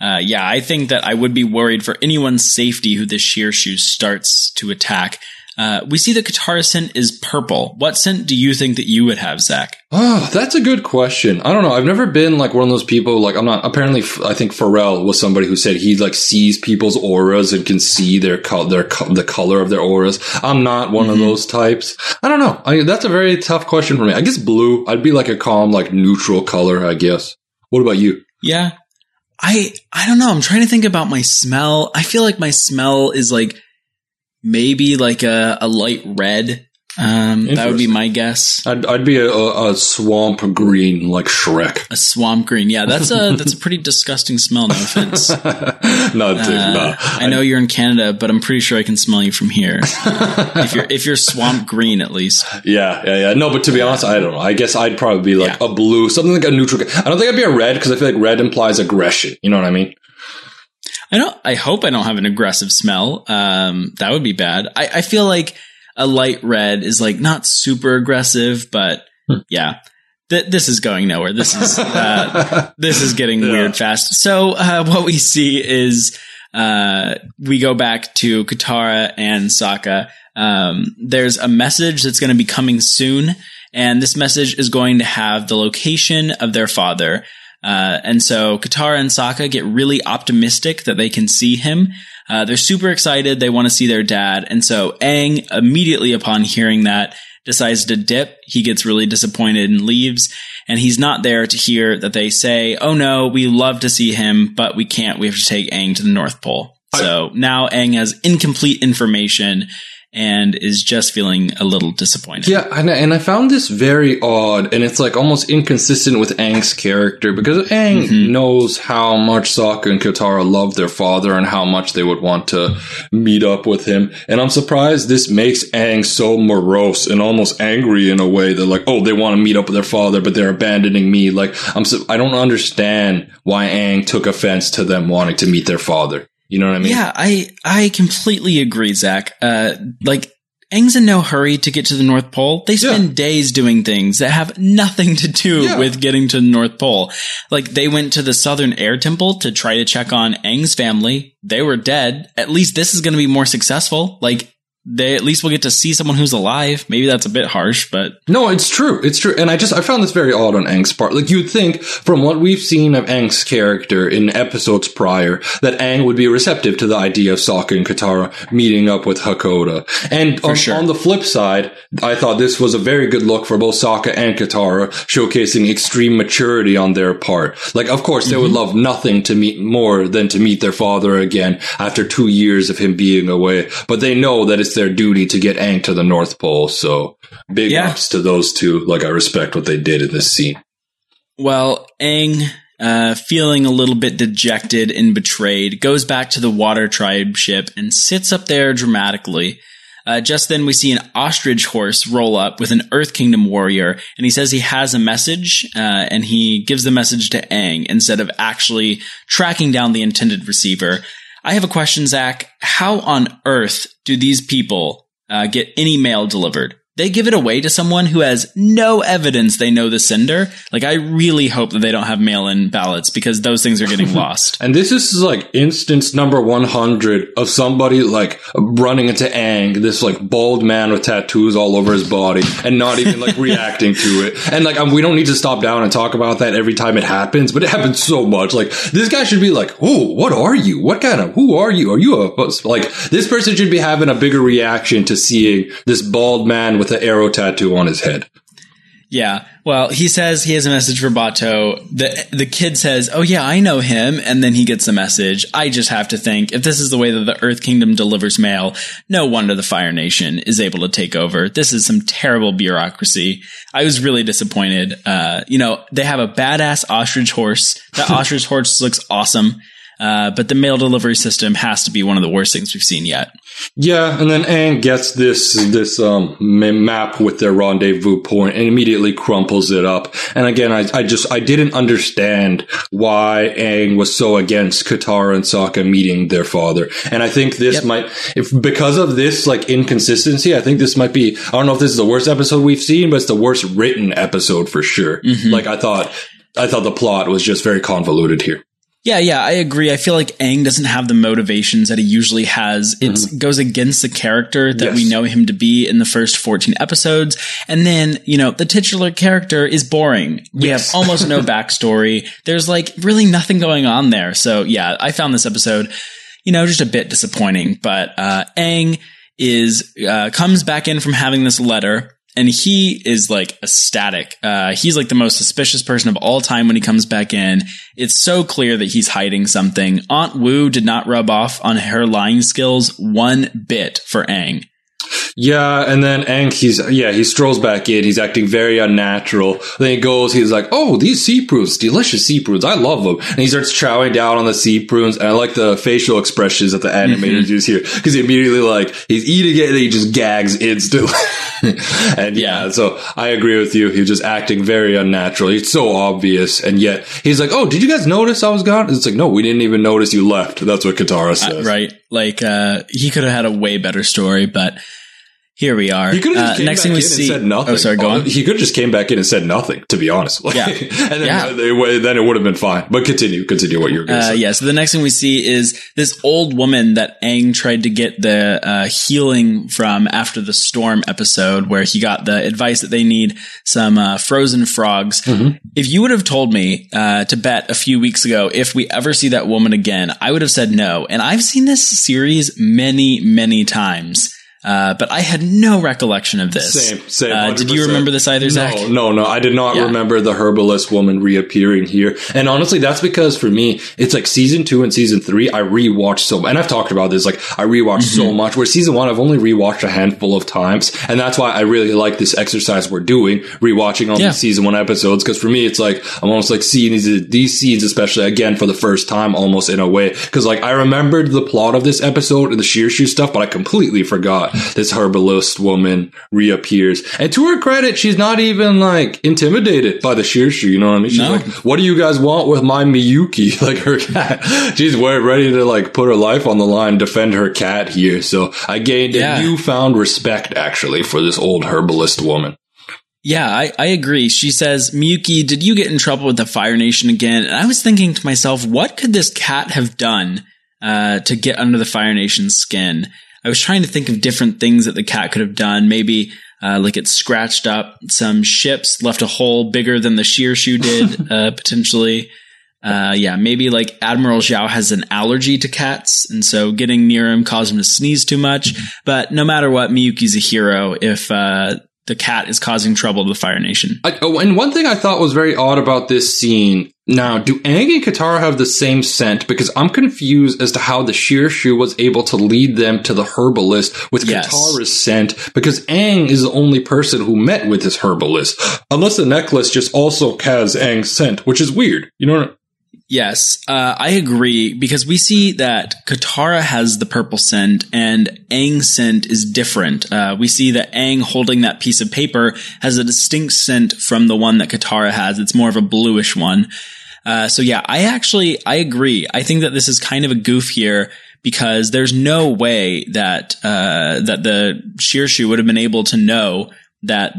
I think that I would be worried for anyone's safety who this Shirshu starts to attack. We see the Katara scent is purple. What scent do you think that you would have, Zach? Oh, that's a good question. I don't know. I've never been like one of those people. Like, I'm not. Apparently, I think Pharrell was somebody who said he like sees people's auras and can see the color of their auras. I'm not one of those types. I don't know. That's a very tough question for me. I guess blue. I'd be like a calm, like neutral color, I guess. What about you? Yeah, I don't know. I'm trying to think about my smell. I feel like my smell is like maybe like a light red. That would be my guess. I'd be a swamp green, like Shrek. A swamp green, yeah. That's a pretty disgusting smell. No offense. No. I know you're in Canada, but I'm pretty sure I can smell you from here. If you're swamp green, at least. Yeah. No, but to be honest, I don't know. I guess I'd probably be like a blue, something like a neutral. I don't think I'd be a red because I feel like red implies aggression. You know what I mean? I hope I don't have an aggressive smell. That would be bad. I feel like a light red is like not super aggressive, but this is going nowhere. This is getting weird fast. So what we see is we go back to Katara and Sokka. There's a message that's going to be coming soon, and this message is going to have the location of their father. And so Katara and Sokka get really optimistic that they can see him. They're super excited. They want to see their dad. And so Aang, immediately upon hearing that, decides to dip. He gets really disappointed and leaves. And he's not there to hear that they say, oh no, we love to see him, but we can't. We have to take Aang to the North Pole. So now Aang has incomplete information and is just feeling a little disappointed. Yeah, and I found this very odd, and it's like almost inconsistent with Aang's character, because Aang knows how much Sokka and Katara love their father and how much they would want to meet up with him. And I'm surprised this makes Aang so morose and almost angry in a way that like, oh, they want to meet up with their father, but they're abandoning me. Like, I don't understand why Aang took offense to them wanting to meet their father. You know what I mean? Yeah, I completely agree, Zach. Like, Aang's in no hurry to get to the North Pole. They spend days doing things that have nothing to do with getting to the North Pole. Like, they went to the Southern Air Temple to try to check on Aang's family. They were dead. At least this is going to be more successful. Like, they at least will get to see someone who's alive. Maybe that's a bit harsh, but no, it's true. It's true. And I found this very odd on Aang's part. Like, you'd think from what we've seen of Aang's character in episodes prior that Aang would be receptive to the idea of Sokka and Katara meeting up with Hakoda. And on the flip side, I thought this was a very good look for both Sokka and Katara, showcasing extreme maturity on their part. Like, of course, they would love nothing to meet more than to meet their father again after 2 years of him being away. But they know that it's their duty to get Aang to the North Pole. So big ups to those two. Like, I respect what they did in this scene. Well, Aang, feeling a little bit dejected and betrayed, goes back to the Water Tribe ship and sits up there dramatically. Just then we see an ostrich horse roll up with an Earth Kingdom warrior, and he says he has a message, and he gives the message to Aang instead of actually tracking down the intended receiver. I have a question, Zach. How on earth do these people get any mail delivered? They give it away to someone who has no evidence they know the sender. Like, I really hope that they don't have mail-in ballots, because those things are getting lost. And this is like instance number 100 of somebody like running into Aang, this like bald man with tattoos all over his body, and not even like reacting to it. And like, we don't need to stop down and talk about that every time it happens, but it happens so much. Like, this guy should be like, oh, what are you? Who are you? Are you like, this person should be having a bigger reaction to seeing this bald man with an arrow tattoo on his head. Yeah. Well, he says he has a message for Bato. The kid says, oh yeah, I know him. And then he gets the message. I just have to think, if this is the way that the Earth Kingdom delivers mail, no wonder the Fire Nation is able to take over. This is some terrible bureaucracy. I was really disappointed. They have a badass ostrich horse. That ostrich horse looks awesome. But the mail delivery system has to be one of the worst things we've seen yet. Yeah, and then Aang gets this map with their rendezvous point and immediately crumples it up. And again, I didn't understand why Aang was so against Katara and Sokka meeting their father. And I think this because of this like inconsistency, I think this might be, I don't know if this is the worst episode we've seen, but it's the worst written episode for sure. Like, I thought the plot was just very convoluted here. Yeah, I agree. I feel like Aang doesn't have the motivations that he usually has. It goes against the character that we know him to be in the first 14 episodes. And then, the titular character is boring. We have almost no backstory. There's like really nothing going on there. So yeah, I found this episode, just a bit disappointing. But Aang comes back in from having this letter. And he is like ecstatic. He's like the most suspicious person of all time when he comes back in. It's so clear that he's hiding something. Aunt Wu did not rub off on her lying skills one bit for Aang. Yeah, and then Aang, he strolls back in. He's acting very unnatural. Then he's like, oh, these sea prunes, delicious sea prunes. I love them. And he starts chowing down on the sea prunes. And I like the facial expressions that the animators use here. Because he immediately he's eating it and he just gags instantly. And so I agree with you. He was just acting very unnatural. It's so obvious. And yet he's like, oh, did you guys notice I was gone? It's like, no, we didn't even notice you left. That's what Katara says. Right. Like, he could have had a way better story, but here we are. He could have just came back in and said nothing. Oh, sorry, go on. He could have just came back in and said nothing, to be honest. Yeah. And then it would have been fine. But continue what you're going to say. Yeah, so the next thing we see is this old woman that Aang tried to get the healing from after the storm episode, where he got the advice that they need some frozen frogs. Mm-hmm. If you would have told me to bet a few weeks ago if we ever see that woman again, I would have said no. And I've seen this series many, many times. But I had no recollection of this. Same. Did you remember this either, Zach? No. I did not remember the herbalist woman reappearing here. And honestly, that's because for me, it's like season 2 and season 3, I rewatched so, and I've talked about this, like I rewatched so much, where season 1, I've only rewatched a handful of times. And that's why I really like this exercise we're doing, rewatching all these season 1 episodes. Cause for me, it's like, I'm almost like seeing these scenes, especially again for the first time, almost in a way. Cause like I remembered the plot of this episode and the Shearshu stuff, but I completely forgot this herbalist woman reappears. And to her credit, she's not even like intimidated by the Shearshu, you know what I mean? She's like, what do you guys want with my Miyuki? Like her cat. She's ready to like put her life on the line, defend her cat here. So I gained a newfound respect actually for this old herbalist woman. Yeah, I agree. She says, Miyuki, did you get in trouble with the Fire Nation again? And I was thinking to myself, what could this cat have done to get under the Fire Nation's skin? I was trying to think of different things that the cat could have done. Maybe like it scratched up some ships, left a hole bigger than the Shearshu did, potentially. Maybe like Admiral Zhao has an allergy to cats, and so getting near him caused him to sneeze too much. But no matter what, Miyuki's a hero if the cat is causing trouble to the Fire Nation. And one thing I thought was very odd about this scene. Now, do Aang and Katara have the same scent? Because I'm confused as to how the Shearshu was able to lead them to the herbalist with Katara's scent, because Aang is the only person who met with this herbalist. Unless the necklace just also has Aang's scent, which is weird. You know what I mean? Yes, I agree, because we see that Katara has the purple scent and Aang's scent is different. We see that Aang holding that piece of paper has a distinct scent from the one that Katara has. It's more of a bluish one. I agree. I think that this is kind of a goof here, because there's no way that the Shearshu would have been able to know that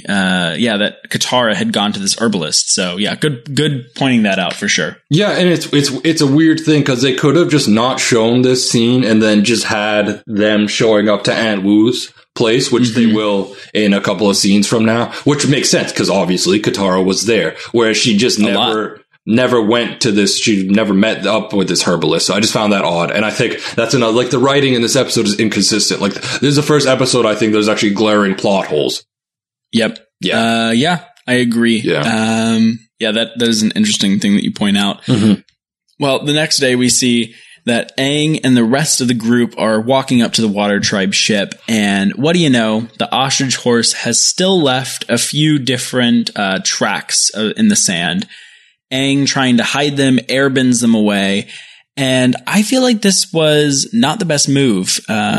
that Katara had gone to this herbalist. So yeah, good pointing that out for sure. Yeah, and it's a weird thing, because they could have just not shown this scene and then just had them showing up to Aunt Wu's place, which they will in a couple of scenes from now, which makes sense because obviously Katara was there, whereas she just never went to this. She never met up with this herbalist. So I just found that odd. And I think that's another, like the writing in this episode is inconsistent. Like this is the first episode I think there's actually glaring plot holes. Yep. Yeah. I agree. Yeah. That is an interesting thing that you point out. Mm-hmm. Well, the next day we see that Aang and the rest of the group are walking up to the Water Tribe ship. And what do you know? The ostrich horse has still left a few different tracks in the sand. Aang trying to hide them, airbends them away. And I feel like this was not the best move,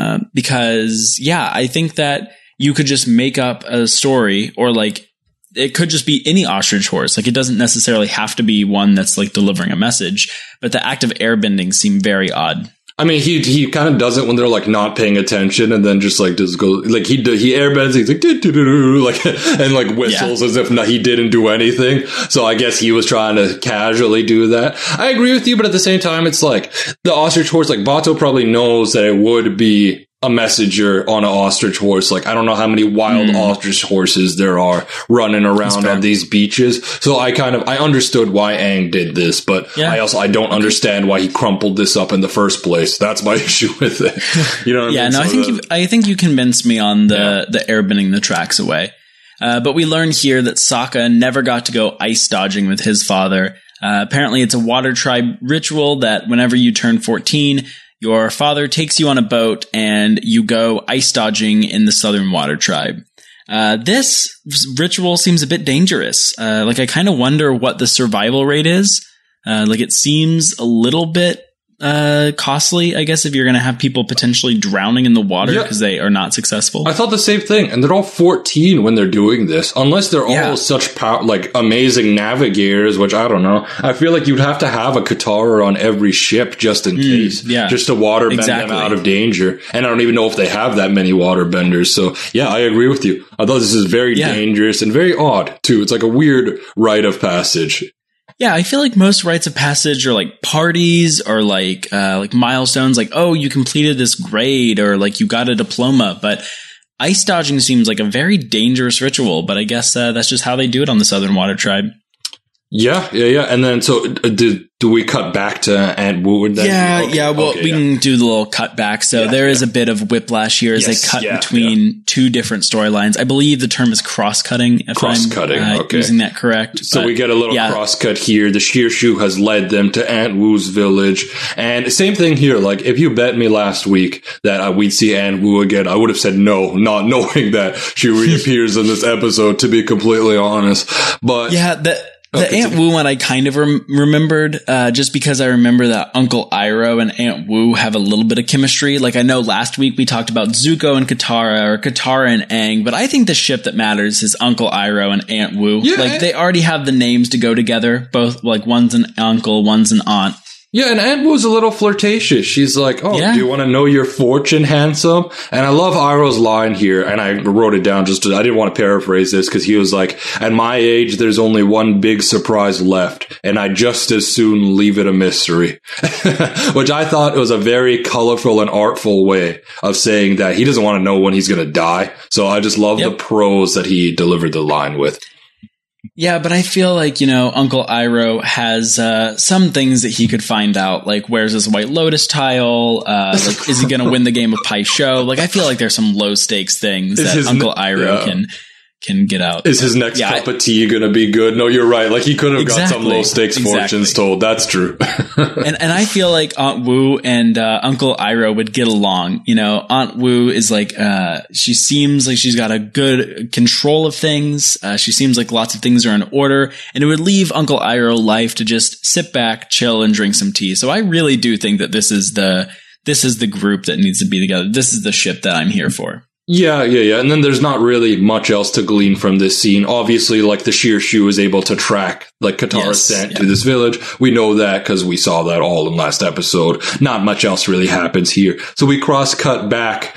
because I think that you could just make up a story, or like it could just be any ostrich horse. Like it doesn't necessarily have to be one that's like delivering a message, but the act of airbending seemed very odd. I mean, he kind of does it when they're like not paying attention, and then just like does go like he airbends, he's like doo-doo-doo-doo, like and like whistles as if he didn't do anything. So I guess he was trying to casually do that. I agree with you, but at the same time, it's like the ostrich horse. Like Bato probably knows that it would be a messenger on an ostrich horse. Like I don't know how many wild ostrich horses there are running around on these beaches. So I understood why Aang did this, but I don't understand why he crumpled this up in the first place. That's my issue with it. You know what I mean? I think you convinced me on the airbending the tracks away. But we learn here that Sokka never got to go ice dodging with his father. Apparently it's a Water Tribe ritual that whenever you turn 14, your father takes you on a boat and you go ice dodging in the Southern Water Tribe. This ritual seems a bit dangerous. I kind of wonder what the survival rate is. It seems a little bit costly, I guess, if you're going to have people potentially drowning in the water because they are not successful. I thought the same thing. And they're all 14 when they're doing this, unless they're all such amazing navigators, which I don't know. I feel like you'd have to have a Katara on every ship just in case. Yeah. Just to waterbend them out of danger. And I don't even know if they have that many waterbenders. So yeah, I agree with you. I thought this is very dangerous and very odd too. It's like a weird rite of passage. Yeah, I feel like most rites of passage are like parties or like milestones, like, oh, you completed this grade or like you got a diploma. But ice dodging seems like a very dangerous ritual. But I guess that's just how they do it on the Southern Water Tribe. Yeah. And then, so do we cut back to Aunt Wu? Well, we can do the little cut back. So there is a bit of whiplash here as they cut between two different storylines. I believe the term is cross-cutting. Using that correct. So we get a little cross-cut here. The Shirshu has led them to Aunt Wu's village. And same thing here. Like, if you bet me last week that we'd see Aunt Wu again, I would have said no, not knowing that she reappears in this episode, to be completely honest. But the Aunt Wu one I kind of remembered, just because I remember that Uncle Iroh and Aunt Wu have a little bit of chemistry. Like, I know last week we talked about Zuko and Katara, or Katara and Aang, but I think the ship that matters is Uncle Iroh and Aunt Wu. Yeah, like, they already have the names to go together. Both, like, one's an uncle, one's an aunt. Yeah, and Aunt Wu's a little flirtatious. She's like, do you want to know your fortune, handsome? And I love Iroh's line here, and I wrote it down I didn't want to paraphrase this, because he was like, at my age, there's only one big surprise left, and I'd just as soon leave it a mystery. Which I thought was a very colorful and artful way of saying that he doesn't want to know when he's going to die. So I just love the prose that he delivered the line with. Yeah, but I feel like, Uncle Iroh has some things that he could find out, like, where's his White Lotus tile? Like, is he going to win the game of Pai Sho? Like, I feel like there's some low stakes things that Uncle Iroh can get out. Is his next cup of tea going to be good? No, you're right. Like, he could have got some low stakes fortunes told. That's true. and I feel like Aunt Wu and Uncle Iroh would get along. Aunt Wu is like, she seems like she's got a good control of things. She seems like lots of things are in order, and it would leave Uncle Iroh life to just sit back, chill, and drink some tea. So I really do think that this is the group that needs to be together. This is the ship that I'm here for. Yeah. And then there's not really much else to glean from this scene. Obviously, like, the Shirshu is able to track, like, Katara's scent to this village. We know that because we saw that all in last episode. Not much else really happens here. So we cross-cut back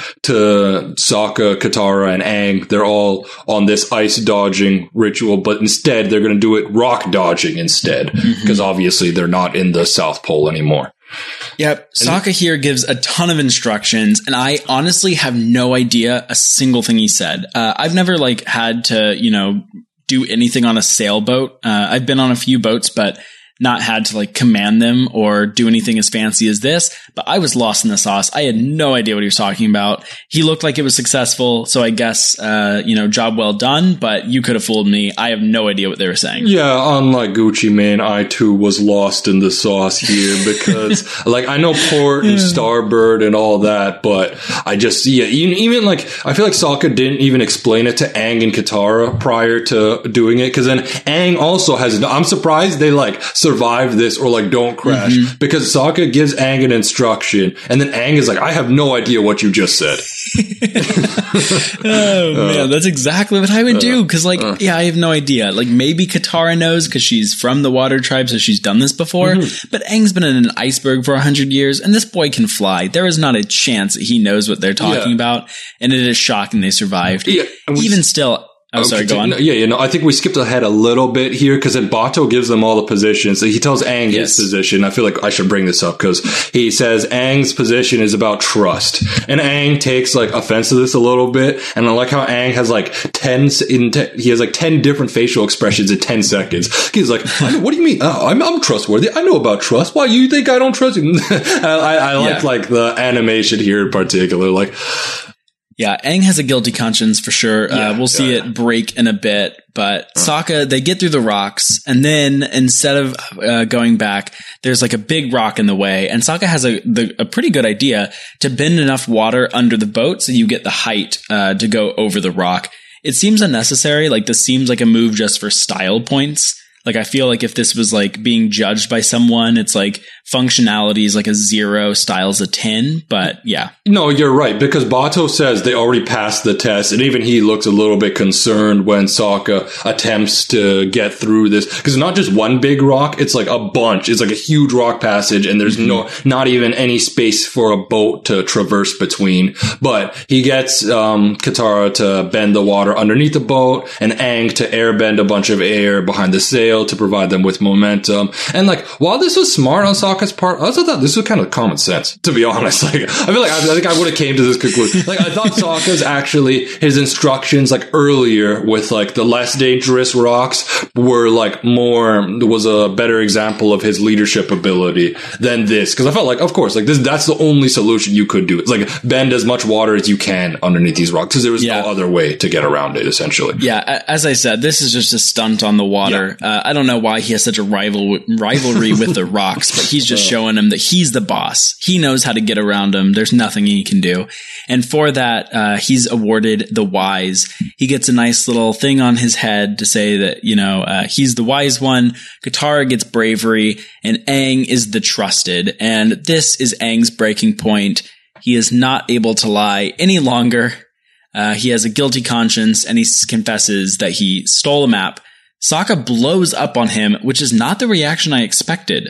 to Sokka, Katara, and Aang. They're all on this ice dodging ritual, but instead they're going to do it rock dodging instead, because obviously they're not in the South Pole anymore. Yep. Sokka here gives a ton of instructions, and I honestly have no idea a single thing he said. I've never had to, do anything on a sailboat. I've been on a few boats, but not had to command them or do anything as fancy as this, but I was lost in the sauce. I had no idea what he was talking about. He looked like it was successful. So I guess, job well done, but you could have fooled me. I have no idea what they were saying. Yeah. Unlike Gucci Mane, I too was lost in the sauce here because I know port and starboard and all that, but I just, even I feel like Sokka didn't even explain it to Aang and Katara prior to doing it. Cause then Aang also I'm surprised they survive this or don't crash because Sokka gives Aang an instruction and then Aang is like, I have no idea what you just said. Oh man, that's exactly what I would do because I have no idea. Maybe Katara knows because she's from the Water Tribe, so she's done this before, but Aang's been in an iceberg for 100 years and this boy can fly. There is not a chance that he knows what they're talking about, and it is shocking they survived. Even still, sorry, go on. I think we skipped ahead a little bit here because then Bato gives them all the positions. He tells Aang his position. I feel like I should bring this up because he says Aang's position is about trust. And Aang takes offense to this a little bit. And I like how Aang has 10 different facial expressions in 10 seconds. He's like, what do you mean? I'm trustworthy. I know about trust. Why you think I don't trust you? I like the animation here in particular. Yeah, Aang has a guilty conscience for sure. We'll see it break in a bit, but Sokka, they get through the rocks, and then instead of going back, there's a big rock in the way, and Sokka has a pretty good idea to bend enough water under the boat so you get the height to go over the rock. It seems unnecessary. This seems like a move just for style points. I feel like if this was being judged by someone, it's functionality is like a 0, style's a 10. But yeah. No, you're right, because Bato says they already passed the test, and even he looks a little bit concerned when Sokka attempts to get through this, because it's not just one big rock, it's like a bunch. It's like a huge rock passage, and there's not even any space for a boat to traverse between. But he gets Katara to bend the water underneath the boat, and Aang to airbend a bunch of air behind the sail to provide them with momentum. And like, while this was smart on Sokka's part, I also thought this was kind of common sense, to be honest. Like, I feel like I think I would have came to this conclusion. Like, I thought Sokka's actually, his instructions like earlier with like the less dangerous rocks were like was a better example of his leadership ability than this. Cause I felt like, of course, like that's the only solution you could do. It's like bend as much water as you can underneath these rocks, because there was no other way to get around it, essentially. Yeah, as I said, this is just a stunt on the water. Yeah. I don't know why he has such a rivalry with the rocks, but he's just showing him that he's the boss. He knows how to get around him. There's nothing he can do. And for that, he's awarded the wise. He gets a nice little thing on his head to say that, he's the wise one. Katara gets bravery, and Aang is the trusted. And this is Aang's breaking point. He is not able to lie any longer. He has a guilty conscience, and he confesses that he stole a map. Sokka blows up on him, which is not the reaction I expected.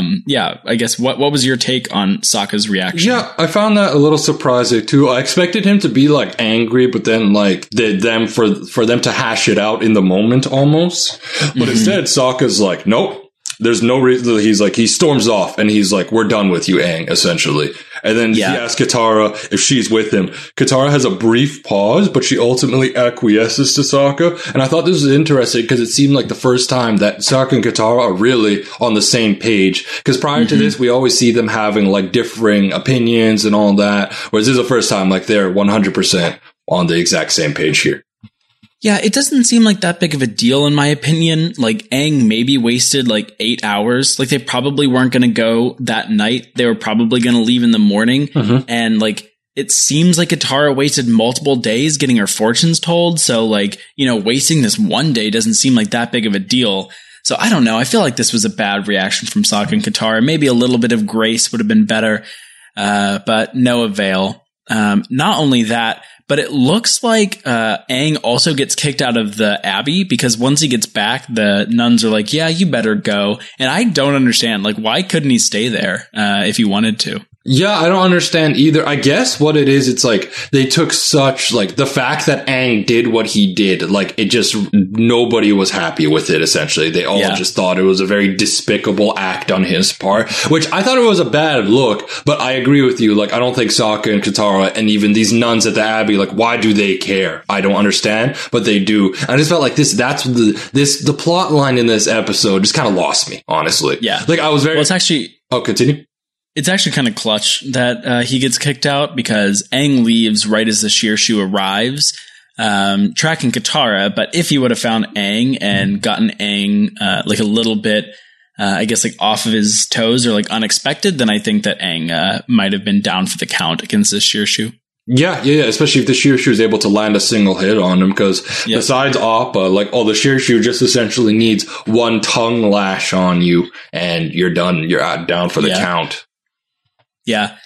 I guess what was your take on Sokka's reaction? Yeah, I found that a little surprising too. I expected him to be like angry, but then like for them to hash it out in the moment almost. But instead, Sokka's like, nope. There's no reason. He's like, he storms off and he's like, we're done with you, Aang, essentially. And then he asks Katara if she's with him. Katara has a brief pause, but she ultimately acquiesces to Sokka. And I thought this was interesting because it seemed like the first time that Sokka and Katara are really on the same page. Because prior to this, we always see them having like differing opinions and all that. Whereas this is the first time like they're 100% on the exact same page here. Yeah, it doesn't seem like that big of a deal in my opinion. Like Aang maybe wasted like 8 hours. Like they probably weren't going to go that night. They were probably going to leave in the morning. And like it seems like Katara wasted multiple days getting her fortunes told. So like, wasting this one day doesn't seem like that big of a deal. So I don't know. I feel like this was a bad reaction from Sokka and Katara. Maybe a little bit of grace would have been better. But no avail. Not only that, but it looks like Aang also gets kicked out of the Abbey, because once he gets back, the nuns are like, yeah, you better go. And I don't understand, like, why couldn't he stay there if he wanted to? Yeah, I don't understand either. I guess what it is, it's like they took such, like, the fact that Aang did what he did, like, it just, nobody was happy with it, essentially. They all just thought it was a very despicable act on his part, which I thought it was a bad look, but I agree with you. Like, I don't think Sokka and Katara and even these nuns at the Abbey, like, why do they care? I don't understand, but they do. I just felt like the plot line in this episode just kind of lost me, honestly. Yeah. Like, I was very... Well, it's actually... Oh, continue. It's actually kind of clutch that he gets kicked out, because Aang leaves right as the Shearshu arrives, tracking Katara. But if he would have found Aang and gotten Aang like a little bit, I guess like off of his toes or like unexpected, then I think that Aang might have been down for the count against the Shearshu. Yeah, especially if the Shearshu is able to land a single hit on him, because besides Appa, like, the Shearshu just essentially needs one tongue lash on you and you're done. You're down for the count. Yeah.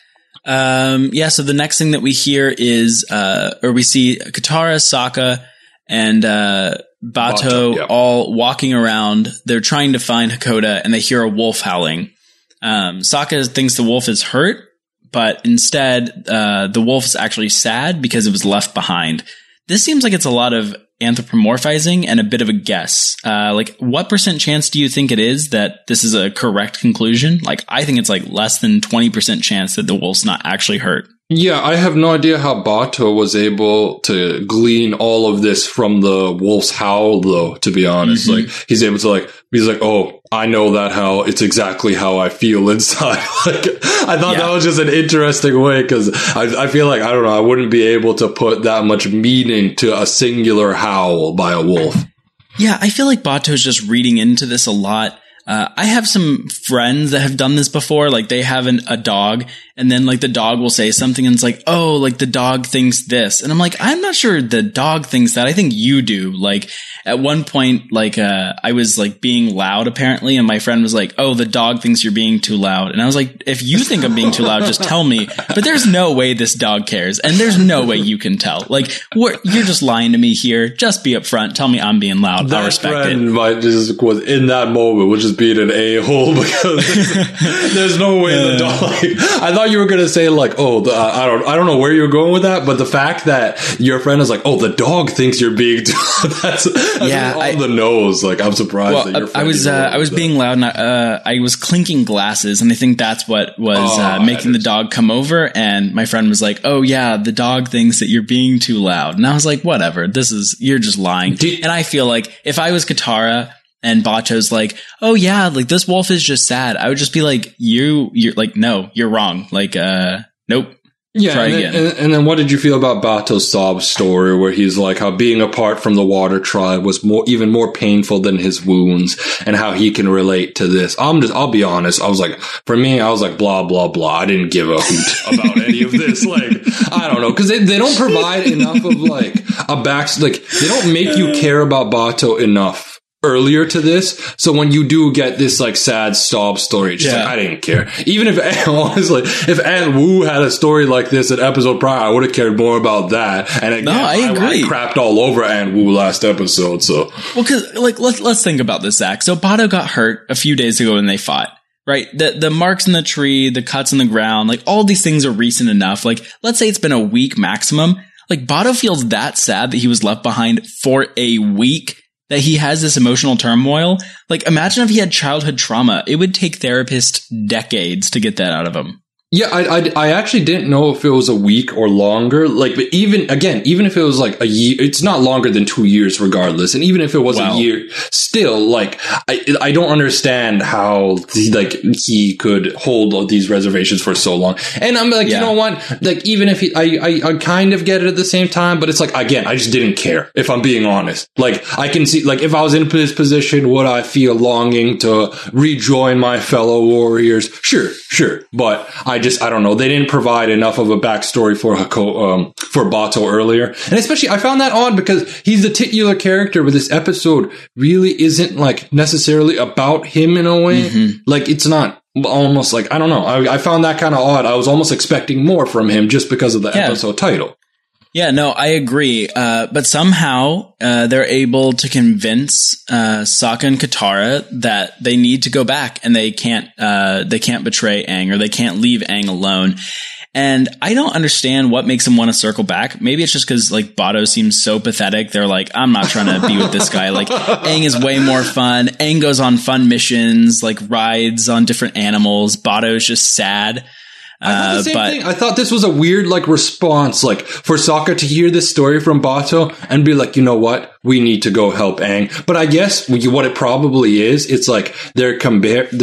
So the next thing that we hear is, or we see Katara, Sokka, and Bato all walking around. They're trying to find Hakoda, and they hear a wolf howling. Sokka thinks the wolf is hurt, but instead, the wolf is actually sad because it was left behind. This seems like it's a lot of anthropomorphizing and a bit of a guess. Like, what % chance do you think it is that this is a correct conclusion? Like, I think it's like less than 20% chance that the wolf's not actually hurt. Yeah, I have no idea how Bato was able to glean all of this from the wolf's howl, though, to be honest. Like, he's able to, he's like, oh, I know that howl. It's exactly how I feel inside. Like, I thought that was just an interesting way, because I feel like, I don't know, I wouldn't be able to put that much meaning to a singular howl by a wolf. Yeah, I feel like Bato's just reading into this a lot. I have some friends that have done this before. Like they have a dog, and then like the dog will say something, and it's like, oh, like the dog thinks this, and I'm like, I'm not sure the dog thinks that. I think you do. Like at one point, like I was like being loud apparently, and my friend was like, oh, the dog thinks you're being too loud, and I was like, if you think I'm being too loud, just tell me. But there's no way this dog cares, and there's no way you can tell. Like you're just lying to me here. Just be upfront. Tell me I'm being loud. I respect it. Might just was in that moment was just being an a-hole because there's no way the dog. Like, I thought you were gonna say like, oh, I don't know where you're going with that, but the fact that your friend is like, oh, the dog thinks you're being too loud, that's on the nose. Like I'm surprised that your friend I was being loud, and I was clinking glasses, and I think that's what was making the dog come over. And my friend was like, oh yeah, the dog thinks that you're being too loud, and I was like, whatever, you're just lying. And I feel like if I was Katara and Bato's like, oh yeah, like this wolf is just sad, I would just be like, you're like, no, you're wrong. Like, nope. Yeah, and then what did you feel about Bato's sob story, where he's like how being apart from the water tribe was even more painful than his wounds, and how he can relate to this? I'll be honest. I was like, for me, I was like, blah blah blah. I didn't give a hoot about any of this. Like, I don't know, because they don't provide enough of like a like they don't make you care about Bato enough earlier to this, so when you do get this like sad sob story, just like I didn't care. Even if honestly, if Aunt Wu had a story like this an episode prior, I would have cared more about that. And again, I agree. I crapped all over Aunt Wu last episode. So well, because like let's think about this, Zach. So Bato got hurt a few days ago when they fought. Right, the marks in the tree, the cuts in the ground, like all these things are recent enough. Like let's say it's been a week maximum. Like Bato feels that sad that he was left behind for a week, that he has this emotional turmoil. Like, imagine if he had childhood trauma. It would take therapists decades to get that out of him. Yeah, I actually didn't know if it was a week or longer. Like, but even if it was like a year, it's not longer than 2 years regardless. And even if it was a year, still, like, I don't understand how he could hold these reservations for so long. And I'm like, you know what? Like, even if I kind of get it at the same time, but it's like, again, I just didn't care, if I'm being honest. Like, I can see, like, if I was in this position, would I feel longing to rejoin my fellow warriors? Sure. But I don't know. They didn't provide enough of a backstory for Bato earlier. And especially, I found that odd because he's the titular character, but this episode really isn't like necessarily about him in a way. Mm-hmm. Like it's not almost like, I don't know. I found that kind of odd. I was almost expecting more from him just because of the episode title. Yeah, no, I agree. But somehow, they're able to convince, Sokka and Katara that they need to go back and they can't betray Aang, or they can't leave Aang alone. And I don't understand what makes them want to circle back. Maybe it's just because like Bato seems so pathetic. They're like, I'm not trying to be with this guy. Like Aang is way more fun. Aang goes on fun missions, like rides on different animals. Bato is just sad. I thought the same thing. I thought this was a weird, like, response, like, for Sokka to hear this story from Bato and be like, you know what? We need to go help Aang. But I guess what it probably is, it's like they're comparing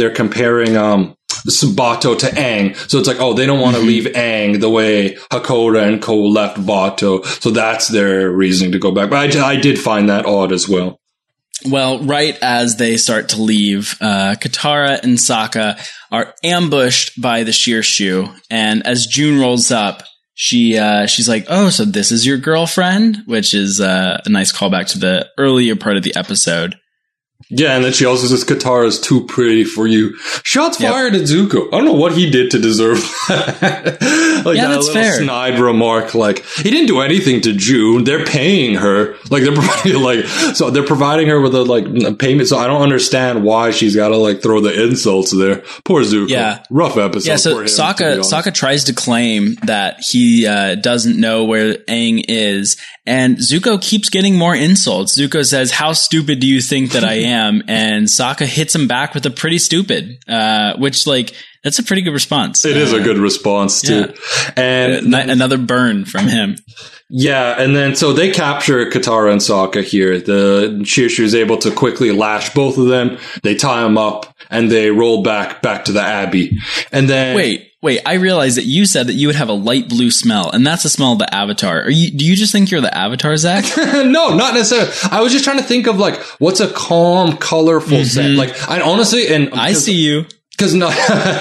Bato to Aang. So it's like, oh, they don't want to leave Aang the way Hakoda and Co left Bato. So that's their reasoning to go back. But I did find that odd as well. Well, right as they start to leave, Katara and Sokka are ambushed by the Shirshu, and as June rolls up, she's like, "Oh, so this is your girlfriend," which is a nice callback to the earlier part of the episode. Yeah, and then she also says, Katara's too pretty for you. Shots fired at Zuko. I don't know what he did to deserve that. Like, that's little fair. Snide remark, like, he didn't do anything to June. They're paying her. Like, they're providing her with a payment. So I don't understand why she's got to, throw the insults there. Poor Zuko. Yeah. Rough episode. Yeah, so for him, Sokka tries to claim that he doesn't know where Aang is, and Zuko keeps getting more insults. Zuko says, "How stupid do you think that I am?" And Sokka hits him back with a pretty stupid, which that's a pretty good response. It is a good response too. Yeah. And another burn from him. Yeah, and then so they capture Katara and Sokka here. The Shirshu is able to quickly lash both of them. They tie them up and they roll back to the Abbey. And then wait, Wait, I realized that you said that you would have a light blue smell, and that's the smell of the Avatar. Do you just think you're the Avatar, Zach? No, not necessarily. I was just trying to think of like what's a calm, colorful scent. Like I honestly, and I see you. Because no,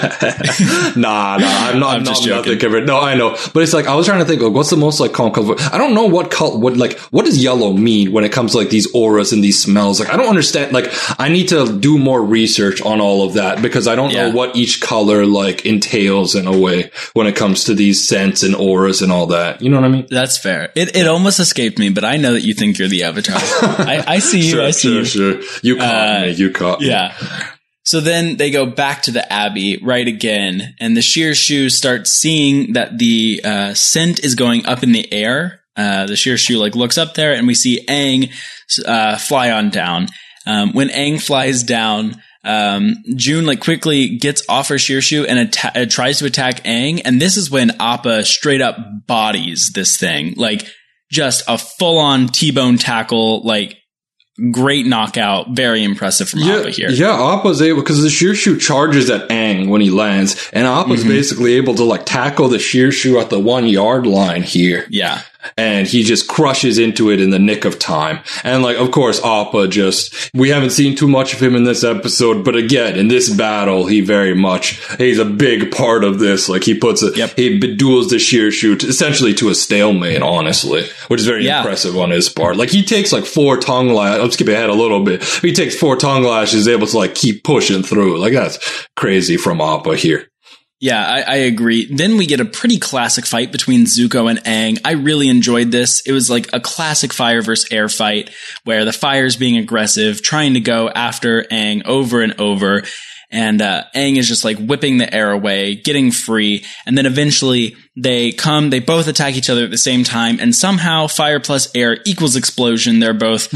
nah, I'm not thinking of it. No, I know, but it's like I was trying to think of what's the most like calm color. I don't know what does yellow mean when it comes to like these auras and these smells. Like I don't understand. Like I need to do more research on all of that because I don't know what each color like entails in a way when it comes to these scents and auras and all that. You know what I mean? That's fair. It almost escaped me, but I know that you think you're the Avatar. I see you. Sure, I see you. Sure. You caught me. You caught me. Yeah. So then they go back to the Abbey right again, and the Shearshu starts seeing that the scent is going up in the air. The Shearshu like looks up there, and we see Aang fly on down. When Aang flies down, June like quickly gets off her Shearshu and tries to attack Aang, and this is when Appa straight up bodies this thing, like just a full on T-bone tackle, like. Great knockout. Very impressive from Appa here. Yeah, Appa's able, because the Shearshu charges at Aang when he lands, and Appa's basically able to like tackle the Shearshu at the 1 yard line here. Yeah. And he just crushes into it in the nick of time. And like, of course, Appa we haven't seen too much of him in this episode, but again, in this battle, he's a big part of this. Like he he beduels the Shearshu essentially to a stalemate, honestly, which is very impressive on his part. Like he takes like 4 tongue lashes. I'm skipping ahead a little bit. He takes 4 tongue lashes, able to like keep pushing through. Like that's crazy from Appa here. Yeah, I agree. Then we get a pretty classic fight between Zuko and Aang. I really enjoyed this. It was like a classic fire versus air fight where the fire's being aggressive, trying to go after Aang over and over. And Aang is just like whipping the air away, getting free. And then eventually they both attack each other at the same time. And somehow fire plus air equals explosion. They're both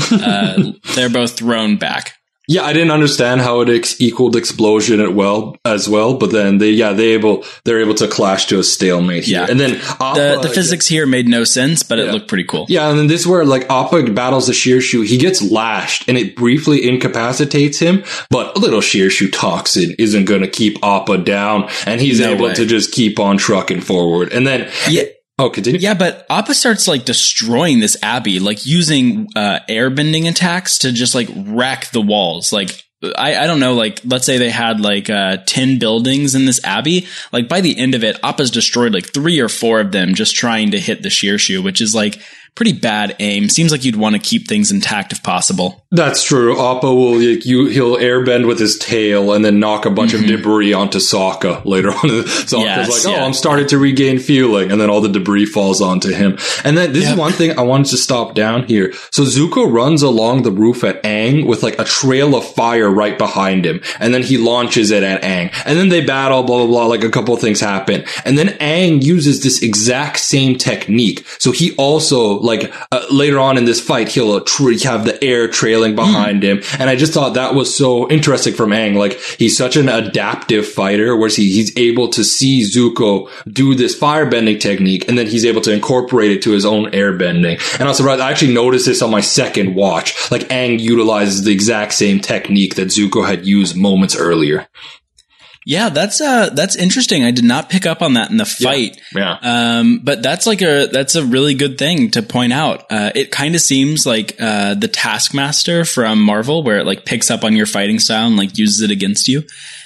thrown back. Yeah, I didn't understand how it equaled explosion as well, but then they're able to clash to a stalemate here. Yeah. And then Appa, the physics here made no sense, but it looked pretty cool. Yeah, and then this is where like Appa battles the Shearshu. He gets lashed and it briefly incapacitates him, but a little Shearshu toxin isn't going to keep Appa down, and he's able to just keep on trucking forward. And then oh, continue. Yeah, but Appa starts like destroying this Abbey, like using airbending attacks to just like wreck the walls. Like I don't know, like let's say they had like 10 buildings in this Abbey. Like by the end of it, Appa's destroyed like 3 or 4 of them just trying to hit the Shearshu, which is like pretty bad aim. Seems like you'd want to keep things intact if possible. That's true. Appa he'll airbend with his tail and then knock a bunch of debris onto Sokka later on. Sokka's I'm starting to regain feeling, and then all the debris falls onto him. And then this is one thing I wanted to stop down here. So Zuko runs along the roof at Aang with like a trail of fire right behind him, and then he launches it at Aang, and then they battle, blah blah blah. Like a couple of things happen, and then Aang uses this exact same technique. So he also later on in this fight, he'll have the air trailing behind him. And I just thought that was so interesting from Aang. Like, he's such an adaptive fighter where he's able to see Zuko do this firebending technique, and then he's able to incorporate it to his own airbending. And I was surprised. I actually noticed this on my second watch. Like, Aang utilizes the exact same technique that Zuko had used moments earlier. Yeah, that's interesting. I did not pick up on that in the fight. Yeah. But that's a really good thing to point out. It kind of seems like, the Taskmaster from Marvel, where it like picks up on your fighting style and like uses it against you.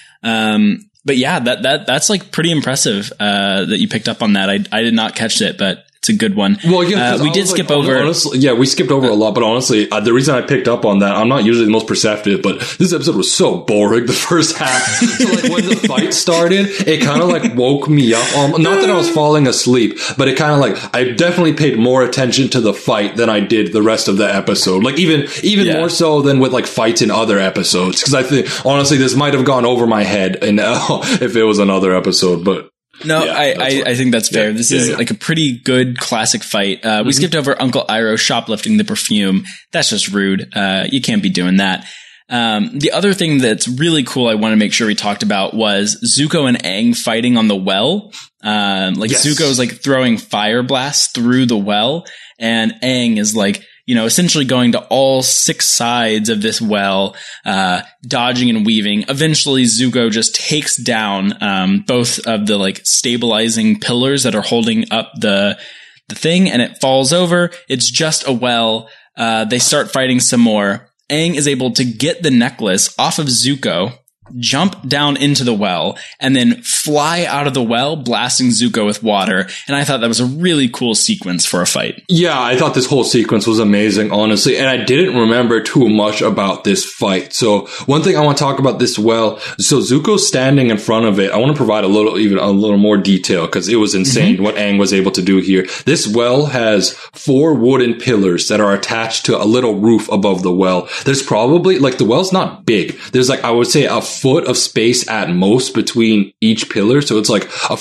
But yeah, that's like pretty impressive, that you picked up on that. I did not catch it, but it's a good one. Well, yeah, we did skip over. Honestly, yeah, we skipped over a lot, but honestly, the reason I picked up on that, I'm not usually the most perceptive, but this episode was so boring the first half. So like when the fight started, it kind of like woke me up. Not that I was falling asleep, but it kind of like, I definitely paid more attention to the fight than I did the rest of the episode. Like even more so than with like fights in other episodes. Cause I think, honestly, this might have gone over my head if it was another episode, but. No, yeah, I think that's fair. This is like a pretty good classic fight. We skipped over Uncle Iroh shoplifting the perfume. That's just rude. You can't be doing that. The other thing that's really cool I want to make sure we talked about was Zuko and Aang fighting on the well. Zuko's like throwing fire blasts through the well, and Aang is like essentially going to all 6 sides of this well, dodging and weaving. Eventually, Zuko just takes down both of the like stabilizing pillars that are holding up the thing, and it falls over. It's just a well. They start fighting some more. Aang is able to get the necklace off of Zuko, jump down into the well, and then fly out of the well, blasting Zuko with water. And I thought that was a really cool sequence for a fight. Yeah, I thought this whole sequence was amazing, honestly. And I didn't remember too much about this fight. So one thing I want to talk about this well. So Zuko's standing in front of it. I want to provide a little more detail because it was insane what Aang was able to do here. This well has 4 wooden pillars that are attached to a little roof above the well. There's probably like the well's not big. There's like, I would say a foot of space at most between each pillar. So it's like a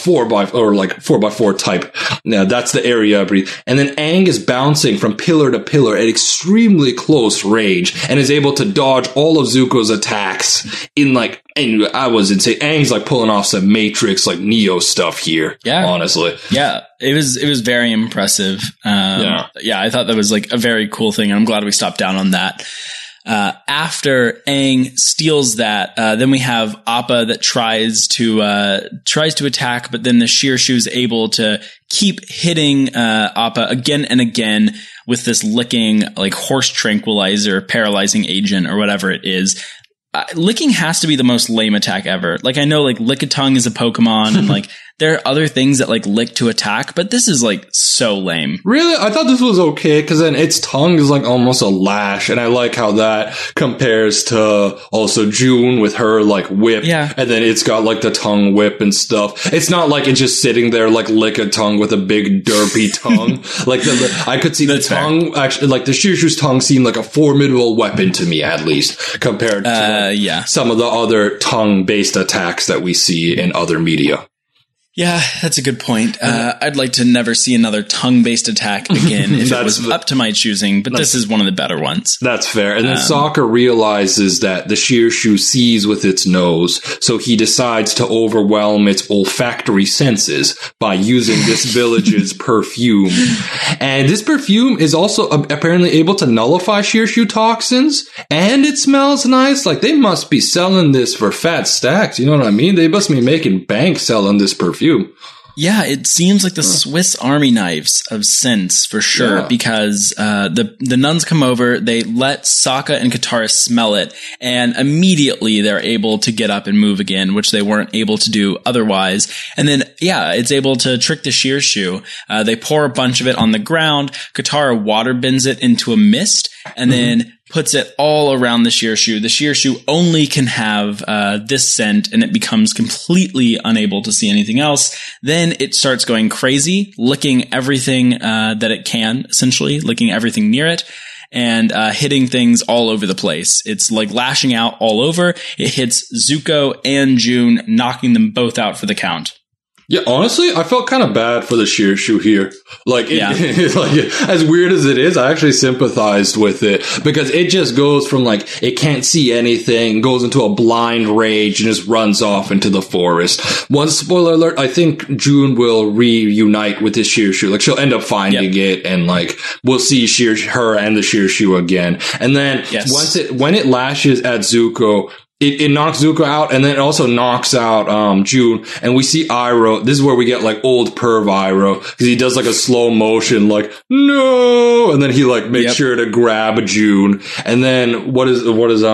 4x4 type. Now that's the area I breathe. And then Aang is bouncing from pillar to pillar at extremely close range and is able to dodge all of Zuko's attacks and I was insane. Aang's like pulling off some Matrix, like Neo stuff here. Yeah. Honestly. Yeah. It was very impressive. Yeah, I thought that was like a very cool thing. And I'm glad we stopped down on that. After Aang steals that, then we have Appa that tries to attack, but then the Shearshu is able to keep hitting, Appa again and again with this licking, like horse tranquilizer, paralyzing agent or whatever it is. Licking has to be the most lame attack ever. Like, I know like Lickitung is a Pokemon and like there are other things that like lick to attack, but this is like so lame. Really? I thought this was okay because then its tongue is like almost a lash, and I like how that compares to also June with her like whip. Yeah. And then it's got like the tongue whip and stuff. It's not like it's just sitting there like Lickitung with a big derpy tongue. Like I could see the tongue actually, like the Shearshu's tongue seemed like a formidable weapon to me, at least compared to some of the other tongue based attacks that we see in other media. Yeah, that's a good point. I'd like to never see another tongue-based attack again if it was up to my choosing, but this is one of the better ones. That's fair. And then Sokka realizes that the Shearshu sees with its nose, so he decides to overwhelm its olfactory senses by using this village's perfume. And this perfume is also apparently able to nullify Shearshu toxins, and it smells nice. Like, they must be selling this for fat stacks, you know what I mean? They must be making bank selling this perfume. Yeah, it seems like the Swiss Army knives of scents for sure, because the nuns come over, they let Sokka and Katara smell it, and immediately they're able to get up and move again, which they weren't able to do otherwise. And then, it's able to trick the Shearshu. They pour a bunch of it on the ground. Katara water bends it into a mist, and then puts it all around the Shearshu. The Shearshu only can have this scent, and it becomes completely unable to see anything else. Then it starts going crazy, licking everything that it can, essentially, licking everything near it, and hitting things all over the place. It's like lashing out all over. It hits Zuko and June, knocking them both out for the count. Yeah, honestly, I felt kind of bad for the Shearshu here. Like, like, as weird as it is, I actually sympathized with it because it just goes from like, it can't see anything, goes into a blind rage and just runs off into the forest. One spoiler alert, I think June will reunite with this Shearshu. Like, she'll end up finding it, and like, we'll see her and the Shearshu again. And then when it lashes at Zuko, it knocks Zuko out, and then it also knocks out June, and we see Iroh. This is where we get like old perv Iroh, because he does like a slow motion, like no, and then he like makes sure to grab June. And then what does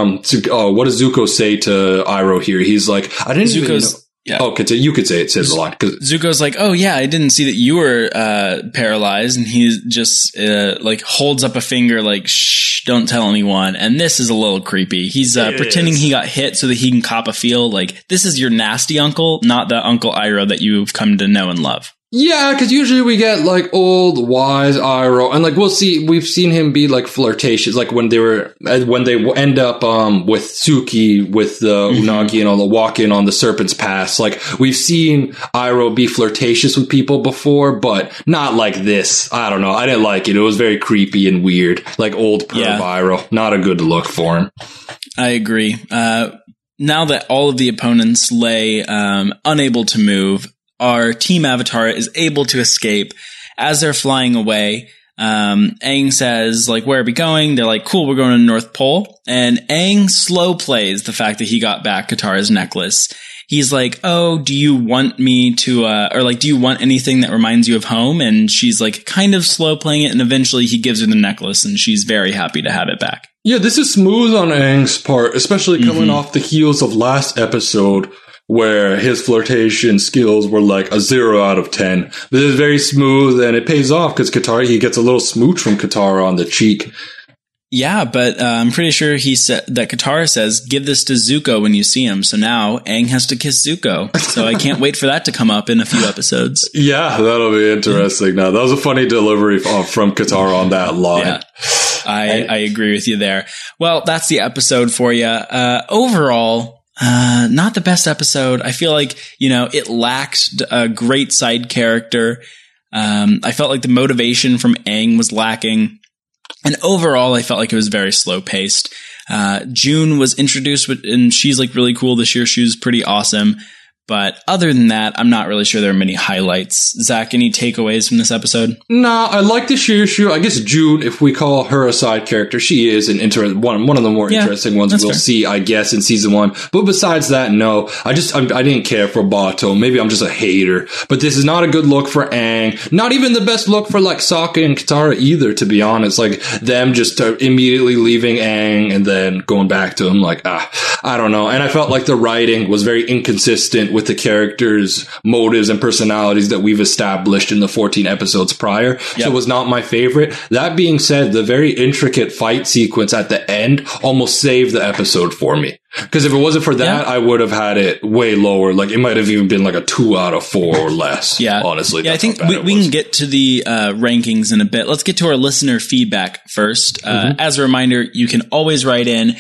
Zuko say to Iroh here? He's like, I didn't even know. Yeah. Oh, you could say it. Says a lot. Zuko's like, oh yeah, I didn't see that you were paralyzed, and he just like holds up a finger, like, shh, don't tell anyone. And this is a little creepy. He's pretending he got hit so that he can cop a feel. Like, this is your nasty uncle, not the Uncle Iroh that you've come to know and love. Yeah, because usually we get like old, wise Iroh, and like we've seen him be like flirtatious, like when they end up with Suki with the Unagi and all the walk in on the Serpent's Pass. Like, we've seen Iroh be flirtatious with people before, but not like this. I don't know. I didn't like it. It was very creepy and weird, like old perv Iroh. Not a good look for him. I agree. Now that all of the opponents lay unable to move, our team Avatar is able to escape. As they're flying away, Aang says, like, where are we going? They're like, cool, we're going to the North Pole. And Aang slow plays the fact that he got back Katara's necklace. He's like, oh, do you want me to, or like, do you want anything that reminds you of home? And she's like, kind of slow playing it. And eventually he gives her the necklace and she's very happy to have it back. Yeah, this is smooth on Aang's part, especially coming off the heels of last episode where his flirtation skills were like a 0 out of 10. This is very smooth and it pays off because he gets a little smooch from Katara on the cheek. Yeah, but I'm pretty sure he said that Katara says, give this to Zuko when you see him. So now Aang has to kiss Zuko. So I can't wait for that to come up in a few episodes. Yeah, that'll be interesting. Now, that was a funny delivery from Katara on that line. Yeah, I agree with you there. Well, that's the episode for you. Overall, not the best episode. I feel like, it lacked a great side character. I felt like the motivation from Aang was lacking. And overall, I felt like it was very slow paced. June was introduced and she's like really cool. The Shirshu's pretty awesome. But other than that, I'm not really sure there are many highlights. Zach, any takeaways from this episode? Nah, I like the Shirshu. I guess June, if we call her a side character, she is an one of the more interesting ones we'll see, I guess, in season 1. But besides that, no. I didn't care for Bato. Maybe I'm just a hater. But this is not a good look for Aang. Not even the best look for like Sokka and Katara either, to be honest. Like them just immediately leaving Aang and then going back to him. Like, I don't know. And I felt like the writing was very inconsistent with the characters' motives and personalities that we've established in the 14 episodes prior. Yep. So it was not my favorite. That being said, the very intricate fight sequence at the end almost saved the episode for me. Because if it wasn't for that, I would have had it way lower. Like, it might have even been like a 2 out of 4 or less. Yeah. Honestly. Yeah, I think we can get to the rankings in a bit. Let's get to our listener feedback first. As a reminder, you can always write in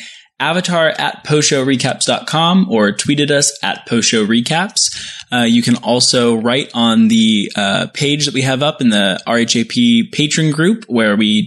avatar@postshowrecaps.com or tweet at us at postshowrecaps. You can also write on the page that we have up in the RHAP patron group where we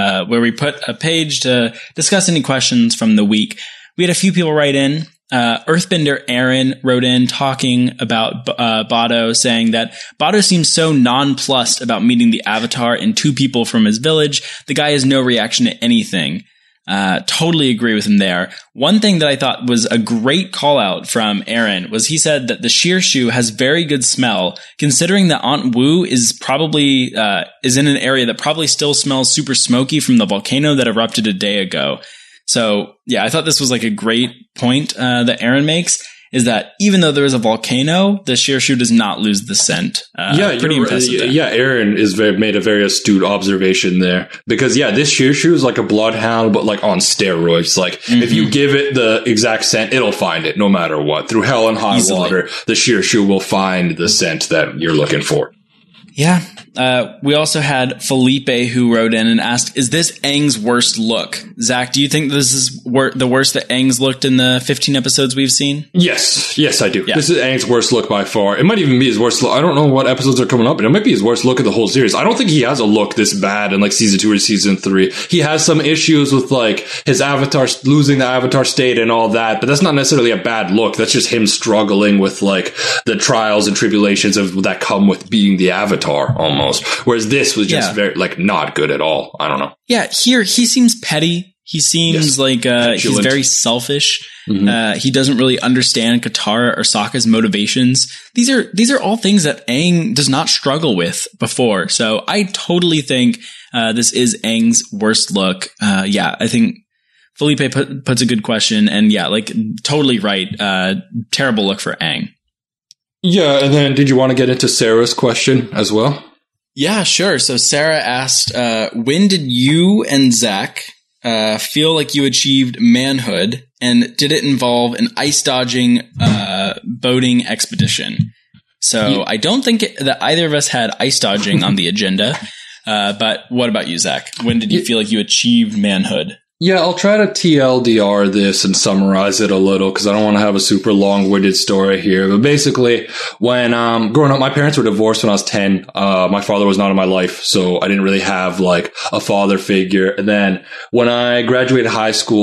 put a page to discuss any questions from the week. We had a few people write in. Earthbender Aaron wrote in talking about Bato, saying that Bato seems so nonplussed about meeting the Avatar and 2 people from his village. The guy has no reaction to anything. Totally agree with him there. One thing that I thought was a great call out from Aaron was he said that the Shirshu has very good smell, considering that Aunt Wu is probably, is in an area that probably still smells super smoky from the volcano that erupted a day ago. So yeah, I thought this was like a great point, that Aaron makes. Is that even though there is a volcano, the Shirshu does not lose the scent. Pretty impressive. Yeah, Aaron made a very astute observation there. Because this Shirshu is like a bloodhound, but like on steroids. Like if you give it the exact scent, it'll find it no matter what. Through hell and high water, the Shirshu will find the scent that you're looking for. Yeah. We also had Felipe who wrote in and asked, is this Aang's worst look? Zach, do you think this is the worst that Aang's looked in the 15 episodes we've seen? Yes, I do. Yeah. This is Aang's worst look by far. It might even be his worst look. I don't know what episodes are coming up, but it might be his worst look of the whole series. I don't think he has a look this bad in like season 2 or season 3. He has some issues with like his avatar, losing the avatar state and all that, but that's not necessarily a bad look. That's just him struggling with like the trials and tribulations that come with being the avatar almost. Whereas this was just very like not good at all. I don't know. Yeah, here he seems petty. He seems like he's very selfish. He doesn't really understand Katara or Sokka's motivations. These are all things that Aang does not struggle with before. So I totally think this is Aang's worst look. I think Felipe puts a good question, and totally right. Terrible look for Aang. Yeah, and then did you want to get into Sarah's question as well? Yeah, sure. So Sarah asked, when did you and Zach feel like you achieved manhood, and did it involve an ice dodging boating expedition? So I don't think that either of us had ice dodging on the agenda, but what about you, Zach? When did you feel like you achieved manhood? Yeah, I'll try to TLDR this and summarize it a little because I don't want to have a super long-winded story here. But basically, when growing up, my parents were divorced when I was 10. My father was not in my life, so I didn't really have like a father figure. And then when I graduated high school,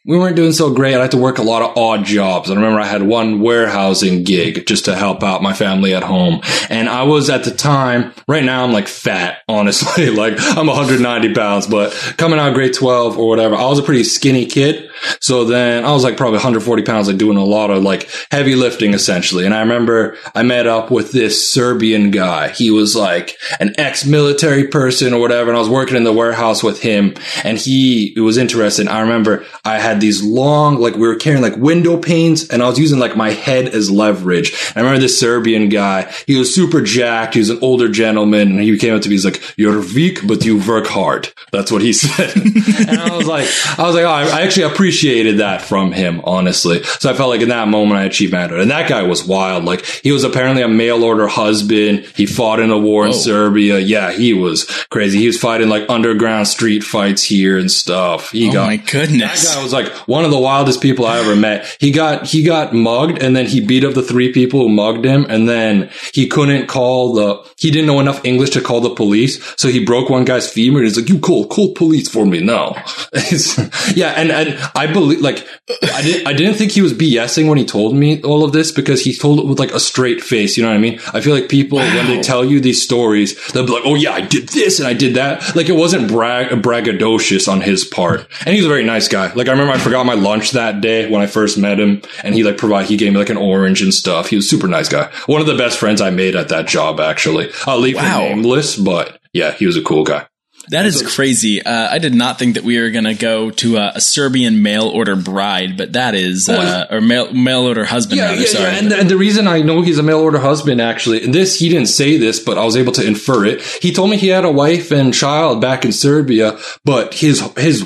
we weren't doing so great. I had to work a lot of odd jobs. I remember I had one warehousing gig just to help out my family at home. And I was at the time, right now I'm like fat, honestly. Like I'm 190 pounds, but coming out of grade 12 or whatever, I was a pretty skinny kid. So then I was like probably 140 pounds, like doing a lot of like heavy lifting essentially. And I remember I met up with this Serbian guy. He was like an ex-military person or whatever. And I was working in the warehouse with him and he was interested. I remember I had these long, like we were carrying like window panes and I was using like my head as leverage. And I remember this Serbian guy, he was super jacked. He was an older gentleman and he came up to me. He's like, "You're weak, but you work hard." That's what he said. And I was like, oh, I actually appreciated that from him, honestly. So I felt like in that moment I achieved manhood. And that guy was wild. Like he was apparently a mail order husband. He fought in a war in Serbia. Yeah, he was crazy. He was fighting like underground street fights here and stuff. My goodness. That guy was like one of the wildest people I ever met. He got mugged and then he beat up the 3 people who mugged him. And then he couldn't he didn't know enough English to call the police. So he broke one guy's femur and he's like, "You call police for me now." Yeah. And I believe, like, I didn't think he was BSing when he told me all of this because he told it with like a straight face. You know what I mean? I feel like people, when they tell you these stories, they'll be like, "Oh yeah, I did this and I did that." Like it wasn't braggadocious on his part. And he's a very nice guy. Like I remember I forgot my lunch that day when I first met him and he gave me like an orange and stuff. He was a super nice guy. One of the best friends I made at that job, actually. I'll leave him nameless, but yeah, he was a cool guy. That is crazy. I did not think that we were going to go to a Serbian mail order bride, but that is, or mail order husband. Yeah. And the reason I know he's a mail order husband, actually, and he didn't say this, but I was able to infer it. He told me he had a wife and child back in Serbia, but his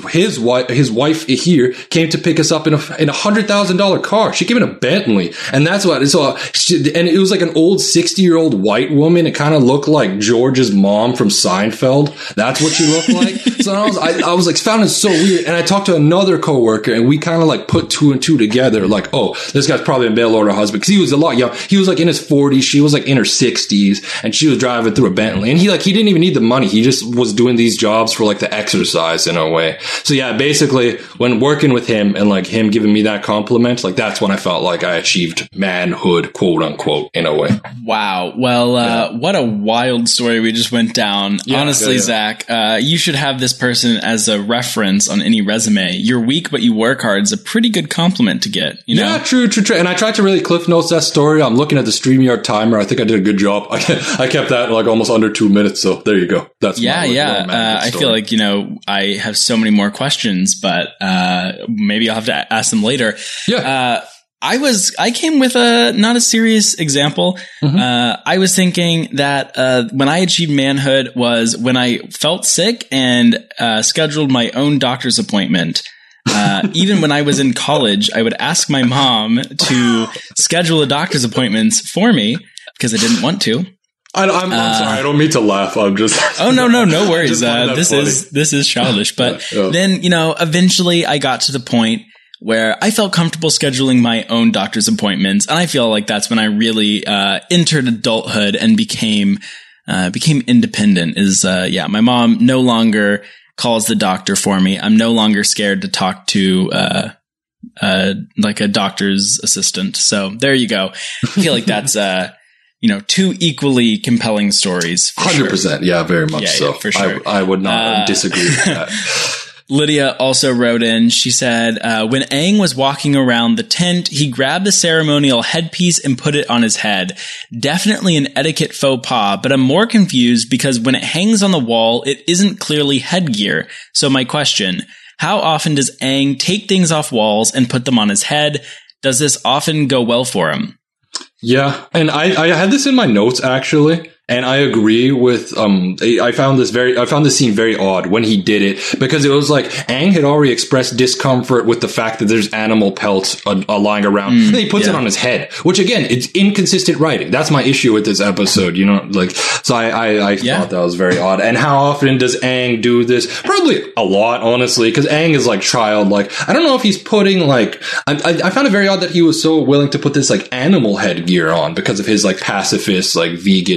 wife here came to pick us up in a $100,000 car. She came in a Bentley, and that's what. And it was like an old 60-year-old white woman. It kind of looked like George's mom from Seinfeld. That's what she looked like. So I was like, found it so weird. And I talked to another coworker and we kind of like put 2 and 2 together. Like, oh, this guy's probably a mail order husband. Cause he was a lot young. He was like in his 40s. She was like in her 60s and she was driving through a Bentley and he didn't even need the money. He just was doing these jobs for like the exercise in a way. So yeah, basically when working with him and like him giving me that compliment, like that's when I felt like I achieved manhood, quote unquote, in a way. Wow. Well, what a wild story we just went down. Yeah, honestly, Zach, you should have this person as a reference on any resume. You're weak, but you work hard is a pretty good compliment to get, you know? Yeah, true. And I tried to really cliff notes that story. I'm looking at the StreamYard timer. I think I did a good job. I kept that like almost under 2 minutes. So there you go. That's I feel like, I have so many more questions, but maybe I'll have to ask them later. Yeah. I came with not a serious example. Mm-hmm. I was thinking that, when I achieved manhood was when I felt sick and, scheduled my own doctor's appointment. Even when I was in college, I would ask my mom to schedule a doctor's appointments for me because I didn't want to. I'm sorry. I don't mean to laugh. I'm just. Oh, no worries. This is childish. But then, eventually I got to the point where I felt comfortable scheduling my own doctor's appointments. And I feel like that's when I really, entered adulthood and became independent my mom no longer calls the doctor for me. I'm no longer scared to talk to, like a doctor's assistant. So there you go. I feel like that's, 2 equally compelling stories. 100%. Sure. Yeah, very much so. Yeah, for sure. I would not disagree with that. Lydia also wrote in, she said, when Aang was walking around the tent, he grabbed the ceremonial headpiece and put it on his head. Definitely an etiquette faux pas, but I'm more confused because when it hangs on the wall, it isn't clearly headgear. So my question, how often does Aang take things off walls and put them on his head? Does this often go well for him? Yeah, and I had this in my notes, actually. And I agree with, I found this scene very odd when he did it because it was like Aang had already expressed discomfort with the fact that there's animal pelts lying around. And he puts it on his head, which again, it's inconsistent writing. That's my issue with this episode, so I thought that was very odd. And how often does Aang do this? Probably a lot, honestly, because Aang is like childlike. I don't know if he's putting like, I found it very odd that he was so willing to put this like animal headgear on because of his like pacifist, like vegan nature.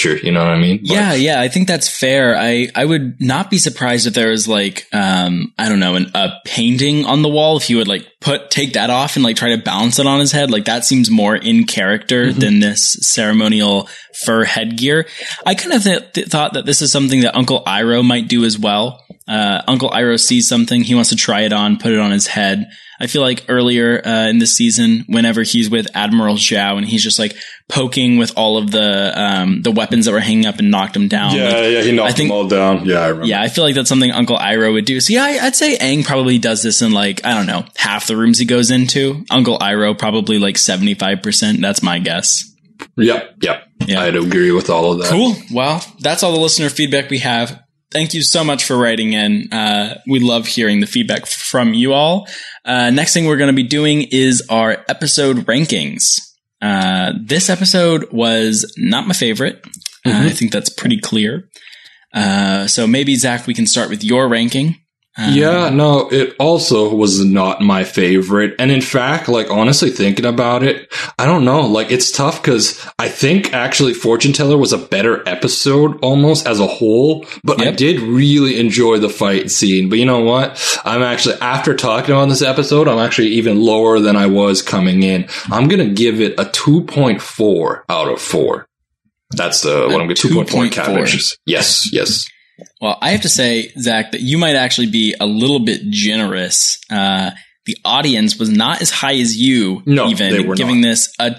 picture. You know what I mean? But, yeah, I think that's fair. I would not be surprised if there was like, I don't know, a painting on the wall. If he would like take that off and like try to balance it on his head. Like that seems more in character than this ceremonial fur headgear. I kind of thought that this is something that Uncle Iroh might do as well. Uncle Iroh sees something, he wants to try it on, put it on his head. I feel like earlier in this season, whenever he's with Admiral Zhao and he's just like poking with all of the weapons that were hanging up and knocked him down. Yeah, he knocked them all down. Yeah, I remember. Yeah, I feel like that's something Uncle Iroh would do. So yeah, I'd say Aang probably does this in like, I don't know, half the rooms he goes into. Uncle Iroh probably like 75%. That's my guess. Yep. Yeah. I'd agree with all of that. Cool. Well, that's all the listener feedback we have. Thank you so much for writing in. We love hearing the feedback from you all. Next thing we're going to be doing is our episode rankings. This episode was not my favorite. I think that's pretty clear. So maybe, Zach, we can start with your ranking. It also was not my favorite. And in fact, like honestly thinking about it, I don't know, like it's tough because I think actually Fortune Teller was a better episode almost as a whole, but I did really enjoy the fight scene. But you know what? I'm actually, after talking on this episode, I'm actually even lower than I was coming in. I'm going to give it a 2.4 out of 4. That's what I'm going to 2.4 cabbages. Yes. Well, I have to say, Zach, that you might actually be a little bit generous. The audience was not as high as you, they were giving this a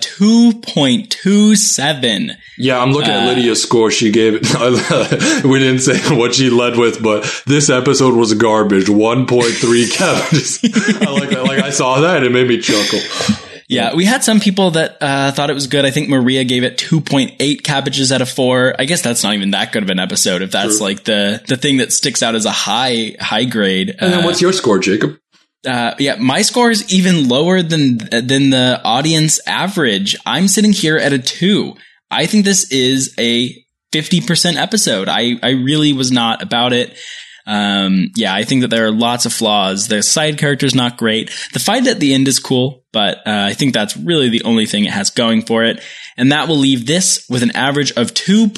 2.27. Yeah, I'm looking at Lydia's score. She gave it, we didn't say what she led with, but this episode was garbage. 1.3 cabbages. I like that. Like I saw that, it made me chuckle. Yeah, we had some people that thought it was good. I think Maria gave it 2.8 cabbages out of 4. I guess that's not even that good of an episode if that's like the thing that sticks out as a high grade. And then what's your score, Jacob? My score is even lower than the audience average. I'm sitting here at a 2. I think this is a 50% episode. I really was not about it. I think that there are lots of flaws. The side character's not great. The fight at the end is cool, but I think that's really the only thing it has going for it. And that will leave this with an average of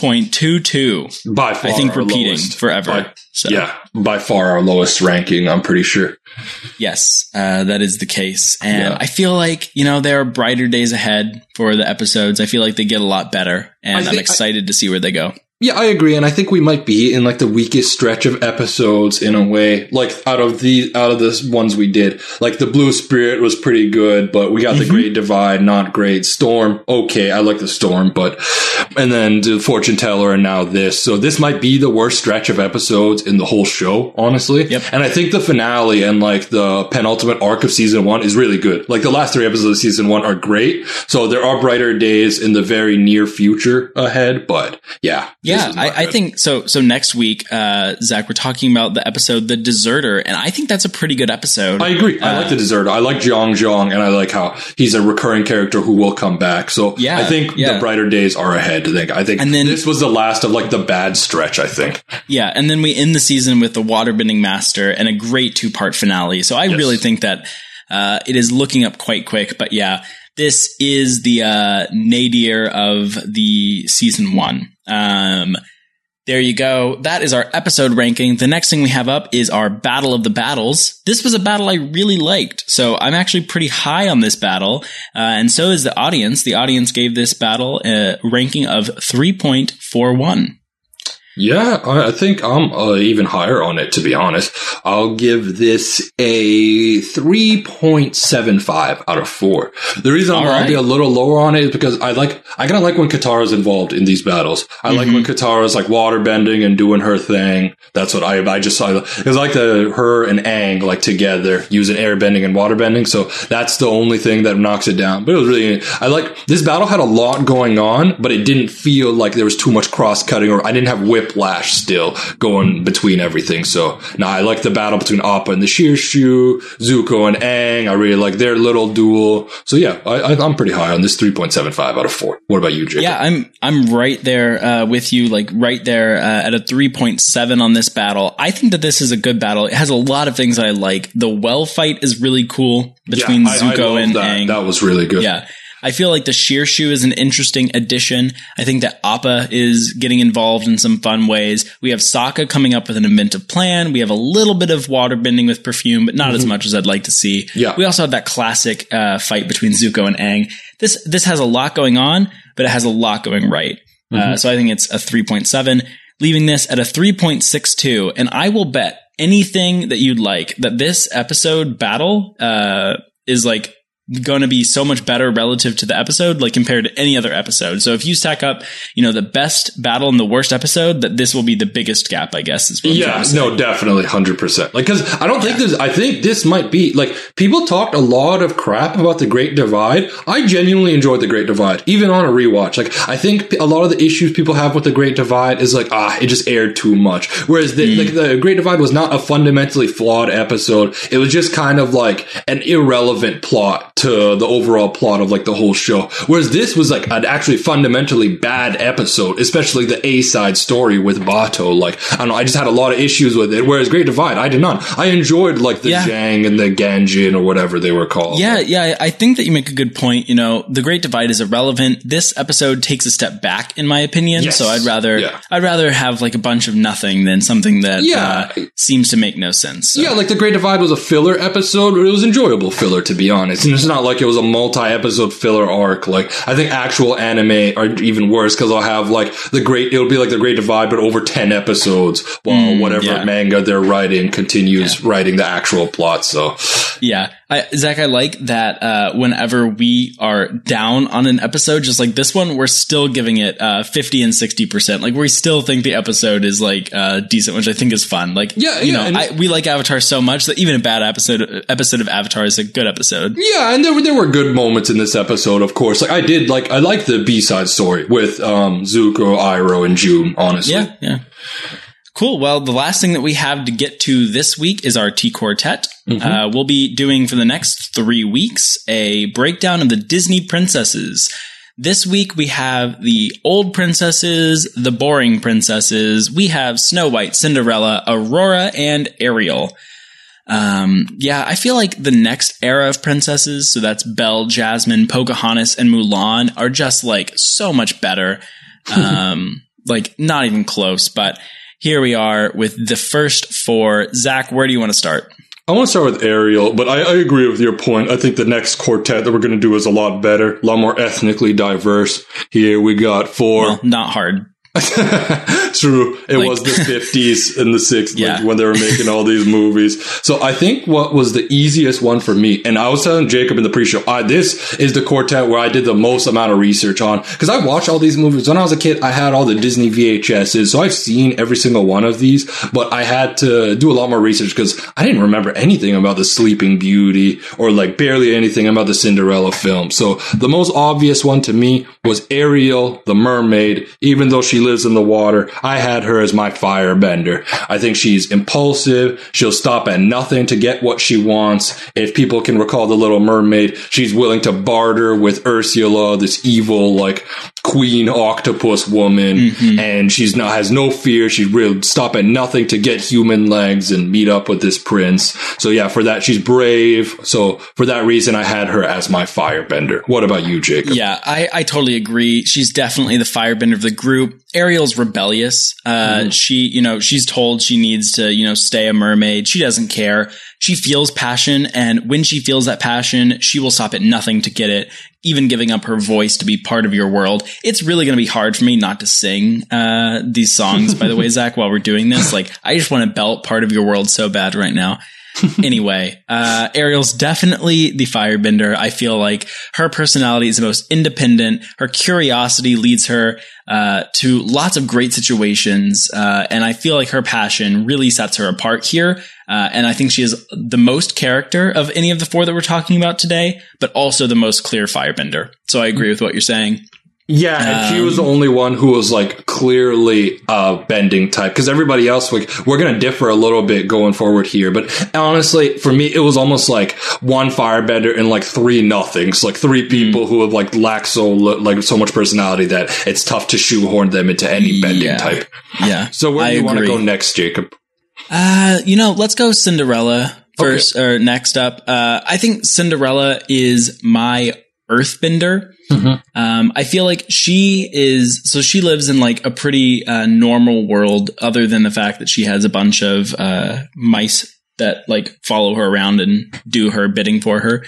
2.22. By far, I think repeating forever. By far our lowest ranking, I'm pretty sure. Yes, that is the case. And I feel like, there are brighter days ahead for the episodes. I feel like they get a lot better, and I'm excited to see where they go. Yeah, I agree. And I think we might be in like the weakest stretch of episodes in a way, like out of the ones we did. Like the Blue Spirit was pretty good, but we got the Great Divide, not great. Storm, okay, I like the Storm, and then the Fortune Teller and now this. So this might be the worst stretch of episodes in the whole show, honestly. Yep. And I think the finale and like the penultimate arc of season 1 is really good. Like the last 3 episodes of season 1 are great. So there are brighter days in the very near future ahead, but yeah. Yeah, I think so. So next week, Zach, we're talking about the episode The Deserter, and I think that's a pretty good episode. I agree. I like The Deserter. I like Zhang, and I like how he's a recurring character who will come back. So I think the brighter days are ahead. I think and then, this was the last of like the bad stretch, I think. Yeah, and then we end the season with the Waterbending Master and a great 2-part finale. So I really think that it is looking up quite quick. But yeah, this is the nadir of the season 1. There you go. That is our episode ranking. The next thing we have up is our Battle of the Battles. This was a battle I really liked, so I'm actually pretty high on this battle, and so is the audience. The audience gave this battle a ranking of 3.41. Yeah, I think I'm even higher on it, to be honest. I'll give this a 3.75 out of 4. The reason I'm going to be a little lower on it is because I kind of like when Katara's involved in these battles. I like when Katara's like water bending and doing her thing. That's what I just saw. It was like her and Aang like together using air bending and water bending. So that's the only thing that knocks it down. But it was really, this battle had a lot going on, but it didn't feel like there was too much cross cutting, or I didn't have whiplash still going between everything. So I like the battle between Appa and the Shearshu, Zuko and Aang. I really like their little duel. So yeah, I'm pretty high on this 3.75 out of 4. What about you, Jacob? Yeah, I'm right there with you, like right there at a 3.7 on this battle. I think that this is a good battle. It has a lot of things I like. The well fight is really cool between Zuko and Aang. That was really good. Yeah. I feel like the Shearshu is an interesting addition. I think that Appa is getting involved in some fun ways. We have Sokka coming up with an inventive plan. We have a little bit of water bending with perfume, but not as much as I'd like to see. Yeah. We also have that classic fight between Zuko and Aang. This has a lot going on, but it has a lot going right. So I think it's a 3.7, leaving this at a 3.62. And I will bet anything that you'd like that this episode battle is like going to be so much better relative to the episode, like compared to any other episode. So if you stack up, the best battle and the worst episode, that this will be the biggest gap, I guess. Is what no, definitely 100%. Like, cause I don't think I think this might be like, people talked a lot of crap about The Great Divide. I genuinely enjoyed The Great Divide, even on a rewatch. Like, I think a lot of the issues people have with The Great Divide is like, it just aired too much. Whereas the Great Divide was not a fundamentally flawed episode. It was just kind of like an irrelevant plot to the overall plot of like the whole show. Whereas this was like an actually fundamentally bad episode, especially the A-side story with Bato. Like, I don't know, I just had a lot of issues with it. Whereas Great Divide, I did not. I enjoyed like the Zhang and the Ganjin or whatever they were called. Yeah, I think that you make a good point. The Great Divide is irrelevant. This episode takes a step back, in my opinion. Yes. So I'd rather have like a bunch of nothing than something that seems to make no sense. So. Yeah, like the Great Divide was a filler episode, but it was enjoyable filler, to be honest. And it's not like it was a multi-episode filler arc. Like, I think actual anime are even worse because I'll have like it'll be like the Great Divide, but over 10 episodes while whatever manga they're writing continues writing the actual plot. So, yeah. Zach, I like that whenever we are down on an episode, just like this one, we're still giving it 50 and 60%. Like, we still think the episode is like decent, which I think is fun. Like, we like Avatar so much that even a bad episode of Avatar is a good episode. Yeah, and there were good moments in this episode, of course. Like, I like the B-side story with Zuko, Iroh, and June, honestly. Yeah. Cool. Well, the last thing that we have to get to this week is our T Quartet. We'll be doing for the next 3 weeks a breakdown of the Disney princesses. This week we have the old princesses, the boring princesses. We have Snow White, Cinderella, Aurora, and Ariel. I feel like the next era of princesses, so that's Belle, Jasmine, Pocahontas, and Mulan, are just like so much better. Like, not even close, but here we are with the first four. Zach, where do you want to start? I want to start with Ariel, but I agree with your point. I think the next quartet that we're going to do is a lot better, a lot more ethnically diverse. Here we got four. Well, not hard. True. It was the 50s and the 60s when they were making all these movies. So I think what was the easiest one for me, and I was telling Jacob in the pre-show, this is the quartet where I did the most amount of research on, because I watched all these movies. When I was a kid, I had all the Disney VHSs, so I've seen every single one of these, but I had to do a lot more research because I didn't remember anything about the Sleeping Beauty or like barely anything about the Cinderella film. So the most obvious one to me was Ariel, the mermaid. Even though she lives in the water, I had her as my firebender. I think she's impulsive. She'll stop at nothing to get what she wants. If people can recall The Little Mermaid, she's willing to barter with Ursula, this evil like queen octopus woman, and has no fear. She will stop at nothing to get human legs and meet up with this prince. So yeah, for that, she's brave. So for that reason, I had her as my firebender. What about you, Jacob? Yeah, I totally agree. She's definitely the firebender of the group. Ariel's rebellious. She's told she needs to, stay a mermaid. She doesn't care. She feels passion, and when she feels that passion, she will stop at nothing to get it, even giving up her voice to be part of your world. It's really going to be hard for me not to sing these songs, by the way, Zach, while we're doing this. Like, I just want to belt Part of Your World so bad right now. Anyway, Ariel's definitely the firebender. I feel like her personality is the most independent. Her curiosity leads her to lots of great situations. And I feel like her passion really sets her apart here. And I think she is the most character of any of the four that we're talking about today, but also the most clear firebender. So I agree with what you're saying. Yeah, and she was the only one who was like clearly a bending type, because everybody else, like, we're going to differ a little bit going forward here. But honestly, for me, it was almost like one firebender and like three nothings, like three people who have like lack so much personality that it's tough to shoehorn them into any bending type. Yeah. So where do you want to go next, Jacob? Let's go Cinderella first, or next up. I think Cinderella is my earthbender. I feel like she lives in like a pretty normal world, other than the fact that she has a bunch of mice that like follow her around and do her bidding for her.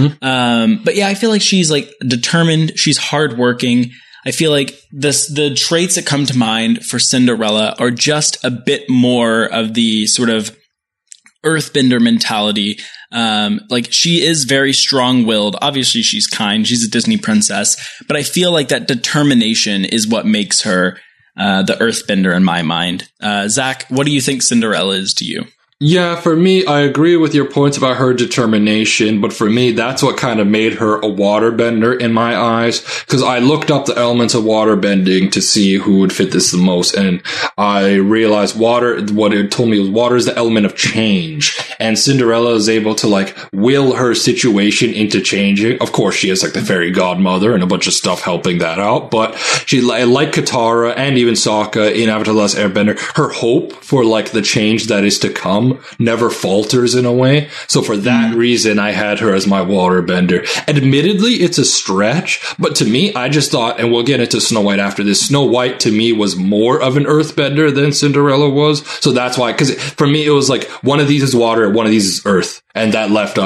But yeah, I feel like she's like determined. She's hardworking. I feel like the traits that come to mind for Cinderella are just a bit more of the sort of earthbender mentality. Like she is very strong-willed. Obviously she's kind. She's a Disney princess, but I feel like that determination is what makes her the earthbender in my mind. Zach, what do you think Cinderella is to you? Yeah, for me, I agree with your points about her determination, but for me, that's what kind of made her a waterbender in my eyes, because I looked up the elements of waterbending to see who would fit this the most, and I realized what it told me was water is the element of change, and Cinderella is able to, like, will her situation into changing. Of course, she is, like, the fairy godmother and a bunch of stuff helping that out, but she, like Katara and even Sokka in Avatar The Last Airbender, her hope for, like, the change that is to come never falters in a way. So for that reason, I had her as my waterbender. Admittedly, it's a stretch, but to me, I just thought, and we'll get into Snow White after this, Snow White to me was more of an earthbender than Cinderella was. So that's why, because for me, it was like one of these is water, one of these is earth. And that left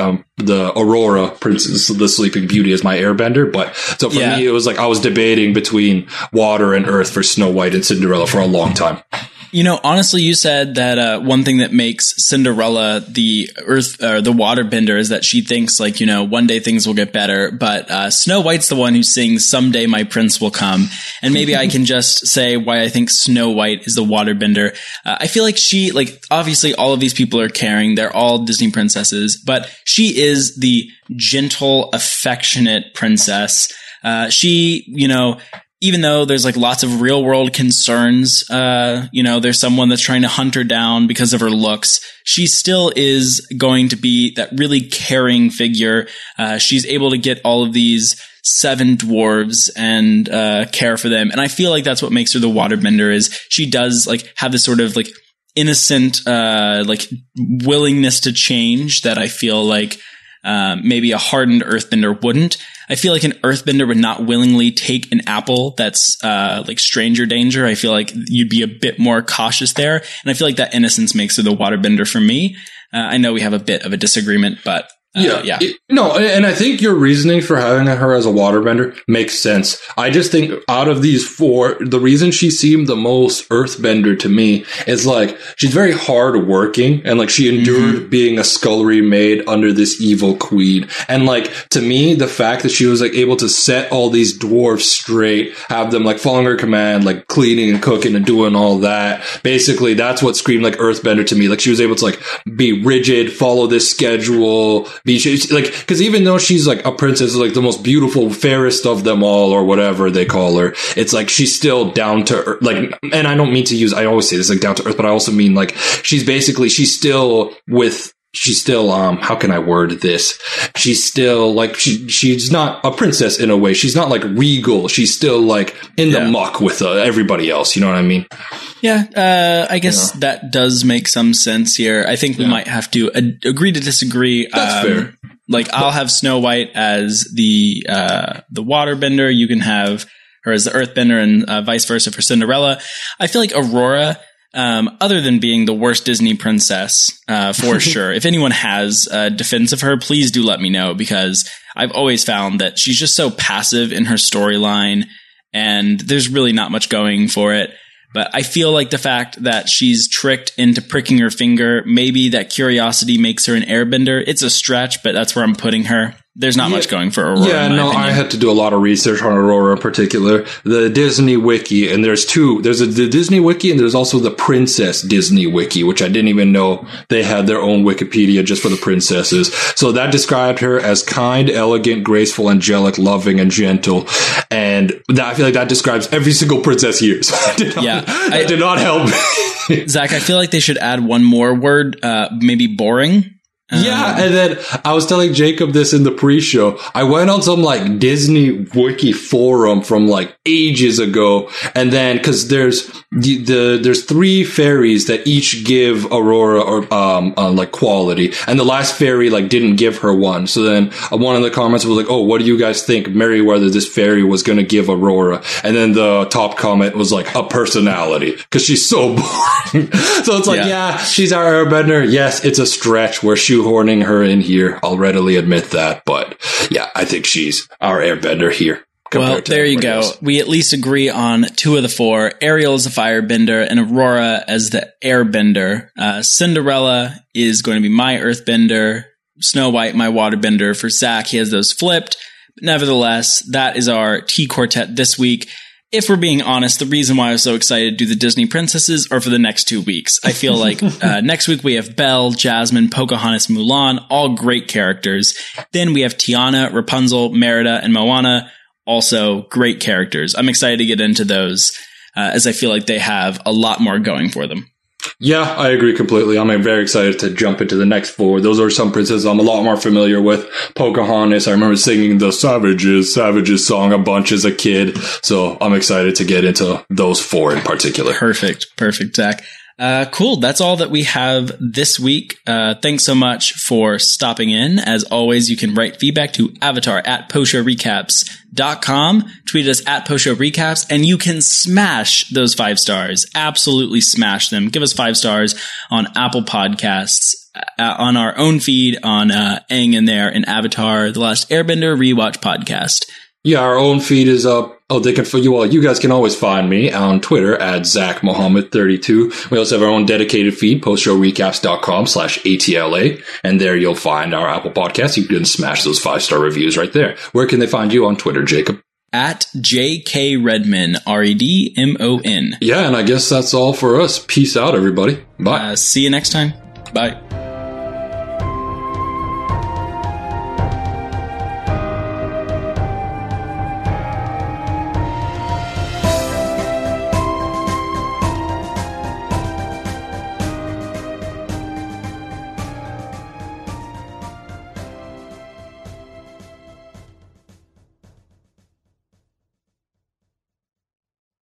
the Aurora, Princess of the Sleeping Beauty, as my airbender. But so for me, it was like I was debating between water and earth for Snow White and Cinderella for a long time. You know, honestly, you said that one thing that makes Cinderella the waterbender is that she thinks, like, you know, one day things will get better. But Snow White's the one who sings "Someday My Prince Will Come," and maybe I can just say why I think Snow White is the waterbender. I feel like she, like, obviously all of these people are caring; they're all Disney princesses, but she is the gentle, affectionate princess. She, you know, even though there's like lots of real world concerns, you know, there's someone that's trying to hunt her down because of her looks, she still is going to be that really caring figure. She's able to get all of these 7 dwarves and care for them. And I feel like that's what makes her the waterbender, is she does like have this sort of like innocent like willingness to change that I feel like maybe a hardened earthbender wouldn't. I feel like an earthbender would not willingly take an apple that's like stranger danger. I feel like you'd be a bit more cautious there. And I feel like that innocence makes her the waterbender for me. I know we have a bit of a disagreement, but no, and I think your reasoning for having her as a waterbender makes sense. I just think out of these 4, the reason she seemed the most earthbender to me is like she's very hardworking, and like she endured being a scullery maid under this evil queen. And like to me, the fact that she was like able to set all these dwarves straight, have them like following her command, like cleaning and cooking and doing all that, basically that's what screamed like earthbender to me. Like she was able to like be rigid, follow this schedule, be like, because even though she's like a princess, like the most beautiful, fairest of them all, or whatever they call her, it's like she's still down to earth. Like, and I don't mean to use, I always say this, like down to earth, but I also mean like she's still how can I word this? She's still like she's not a princess in a way. She's not like regal. She's still like in the muck with everybody else. You know what I mean? Yeah, I guess that does make some sense here. I think we might have to agree to disagree. That's fair. Like, I'll have Snow White as the waterbender. You can have her as the earthbender, and vice versa for Cinderella. I feel like Aurora, other than being the worst Disney princess, for sure, if anyone has a defense of her, please do let me know, because I've always found that she's just so passive in her storyline, and there's really not much going for it. But I feel like the fact that she's tricked into pricking her finger, maybe that curiosity makes her an airbender. It's a stretch, but that's where I'm putting her. There's not much going for Aurora. Yeah, no, I had to do a lot of research on Aurora in particular. The Disney Wiki, and there's 2. There's the Disney Wiki, and there's also the Princess Disney Wiki, which I didn't even know they had their own Wikipedia just for the princesses. So that described her as kind, elegant, graceful, angelic, loving, and gentle. And I feel like that describes every single princess here. So that did not help me. Zach, I feel like they should add one more word, maybe boring. Yeah, and then I was telling Jacob this in the pre-show. I went on some like Disney wiki forum from like ages ago, and then because there's 3 fairies that each give Aurora or like quality, and the last fairy like didn't give her one. So then one of the comments was like, "Oh, what do you guys think, Merryweather? This fairy was going to give Aurora?" And then the top comment was like, "A personality," because she's so boring. So it's like, yeah, she's our airbender. Yes, it's a stretch. We're shoehorning her in here. I'll readily admit that. But yeah, I think she's our airbender here. Well, there you go. We at least agree on 2 of the 4. Ariel is the firebender and Aurora as the airbender. Cinderella is going to be my earthbender. Snow White, my waterbender. For Zach, he has those flipped. But nevertheless, that is our T Quartet this week. If we're being honest, the reason why I was so excited to do the Disney princesses are for the next 2 weeks. I feel like next week we have Belle, Jasmine, Pocahontas, Mulan, all great characters. Then we have Tiana, Rapunzel, Merida, and Moana, also great characters. I'm excited to get into those as I feel like they have a lot more going for them. Yeah, I agree completely. I'm very excited to jump into the next 4. Those are some princesses I'm a lot more familiar with. Pocahontas, I remember singing the Savages song a bunch as a kid. So I'm excited to get into those 4 in particular. Perfect, Zach. Cool. That's all that we have this week. Thanks so much for stopping in. As always, you can write feedback to avatar@postshowrecaps.com, tweet us @postshowrecaps, and you can smash those 5 stars. Absolutely smash them. Give us 5 stars on Apple Podcasts, on our own feed, on Aang in there, and Avatar, The Last Airbender Rewatch Podcast. Yeah, our own feed is up. Oh, they can for you all. You guys can always find me on Twitter at ZachMohammed32. We also have our own dedicated feed, postshowrecaps.com/ATLA. And there you'll find our Apple Podcast. You can smash those 5-star reviews right there. Where can they find you on Twitter, Jacob? At JK Redmon, REDMON. Yeah, and I guess that's all for us. Peace out, everybody. Bye. See you next time. Bye.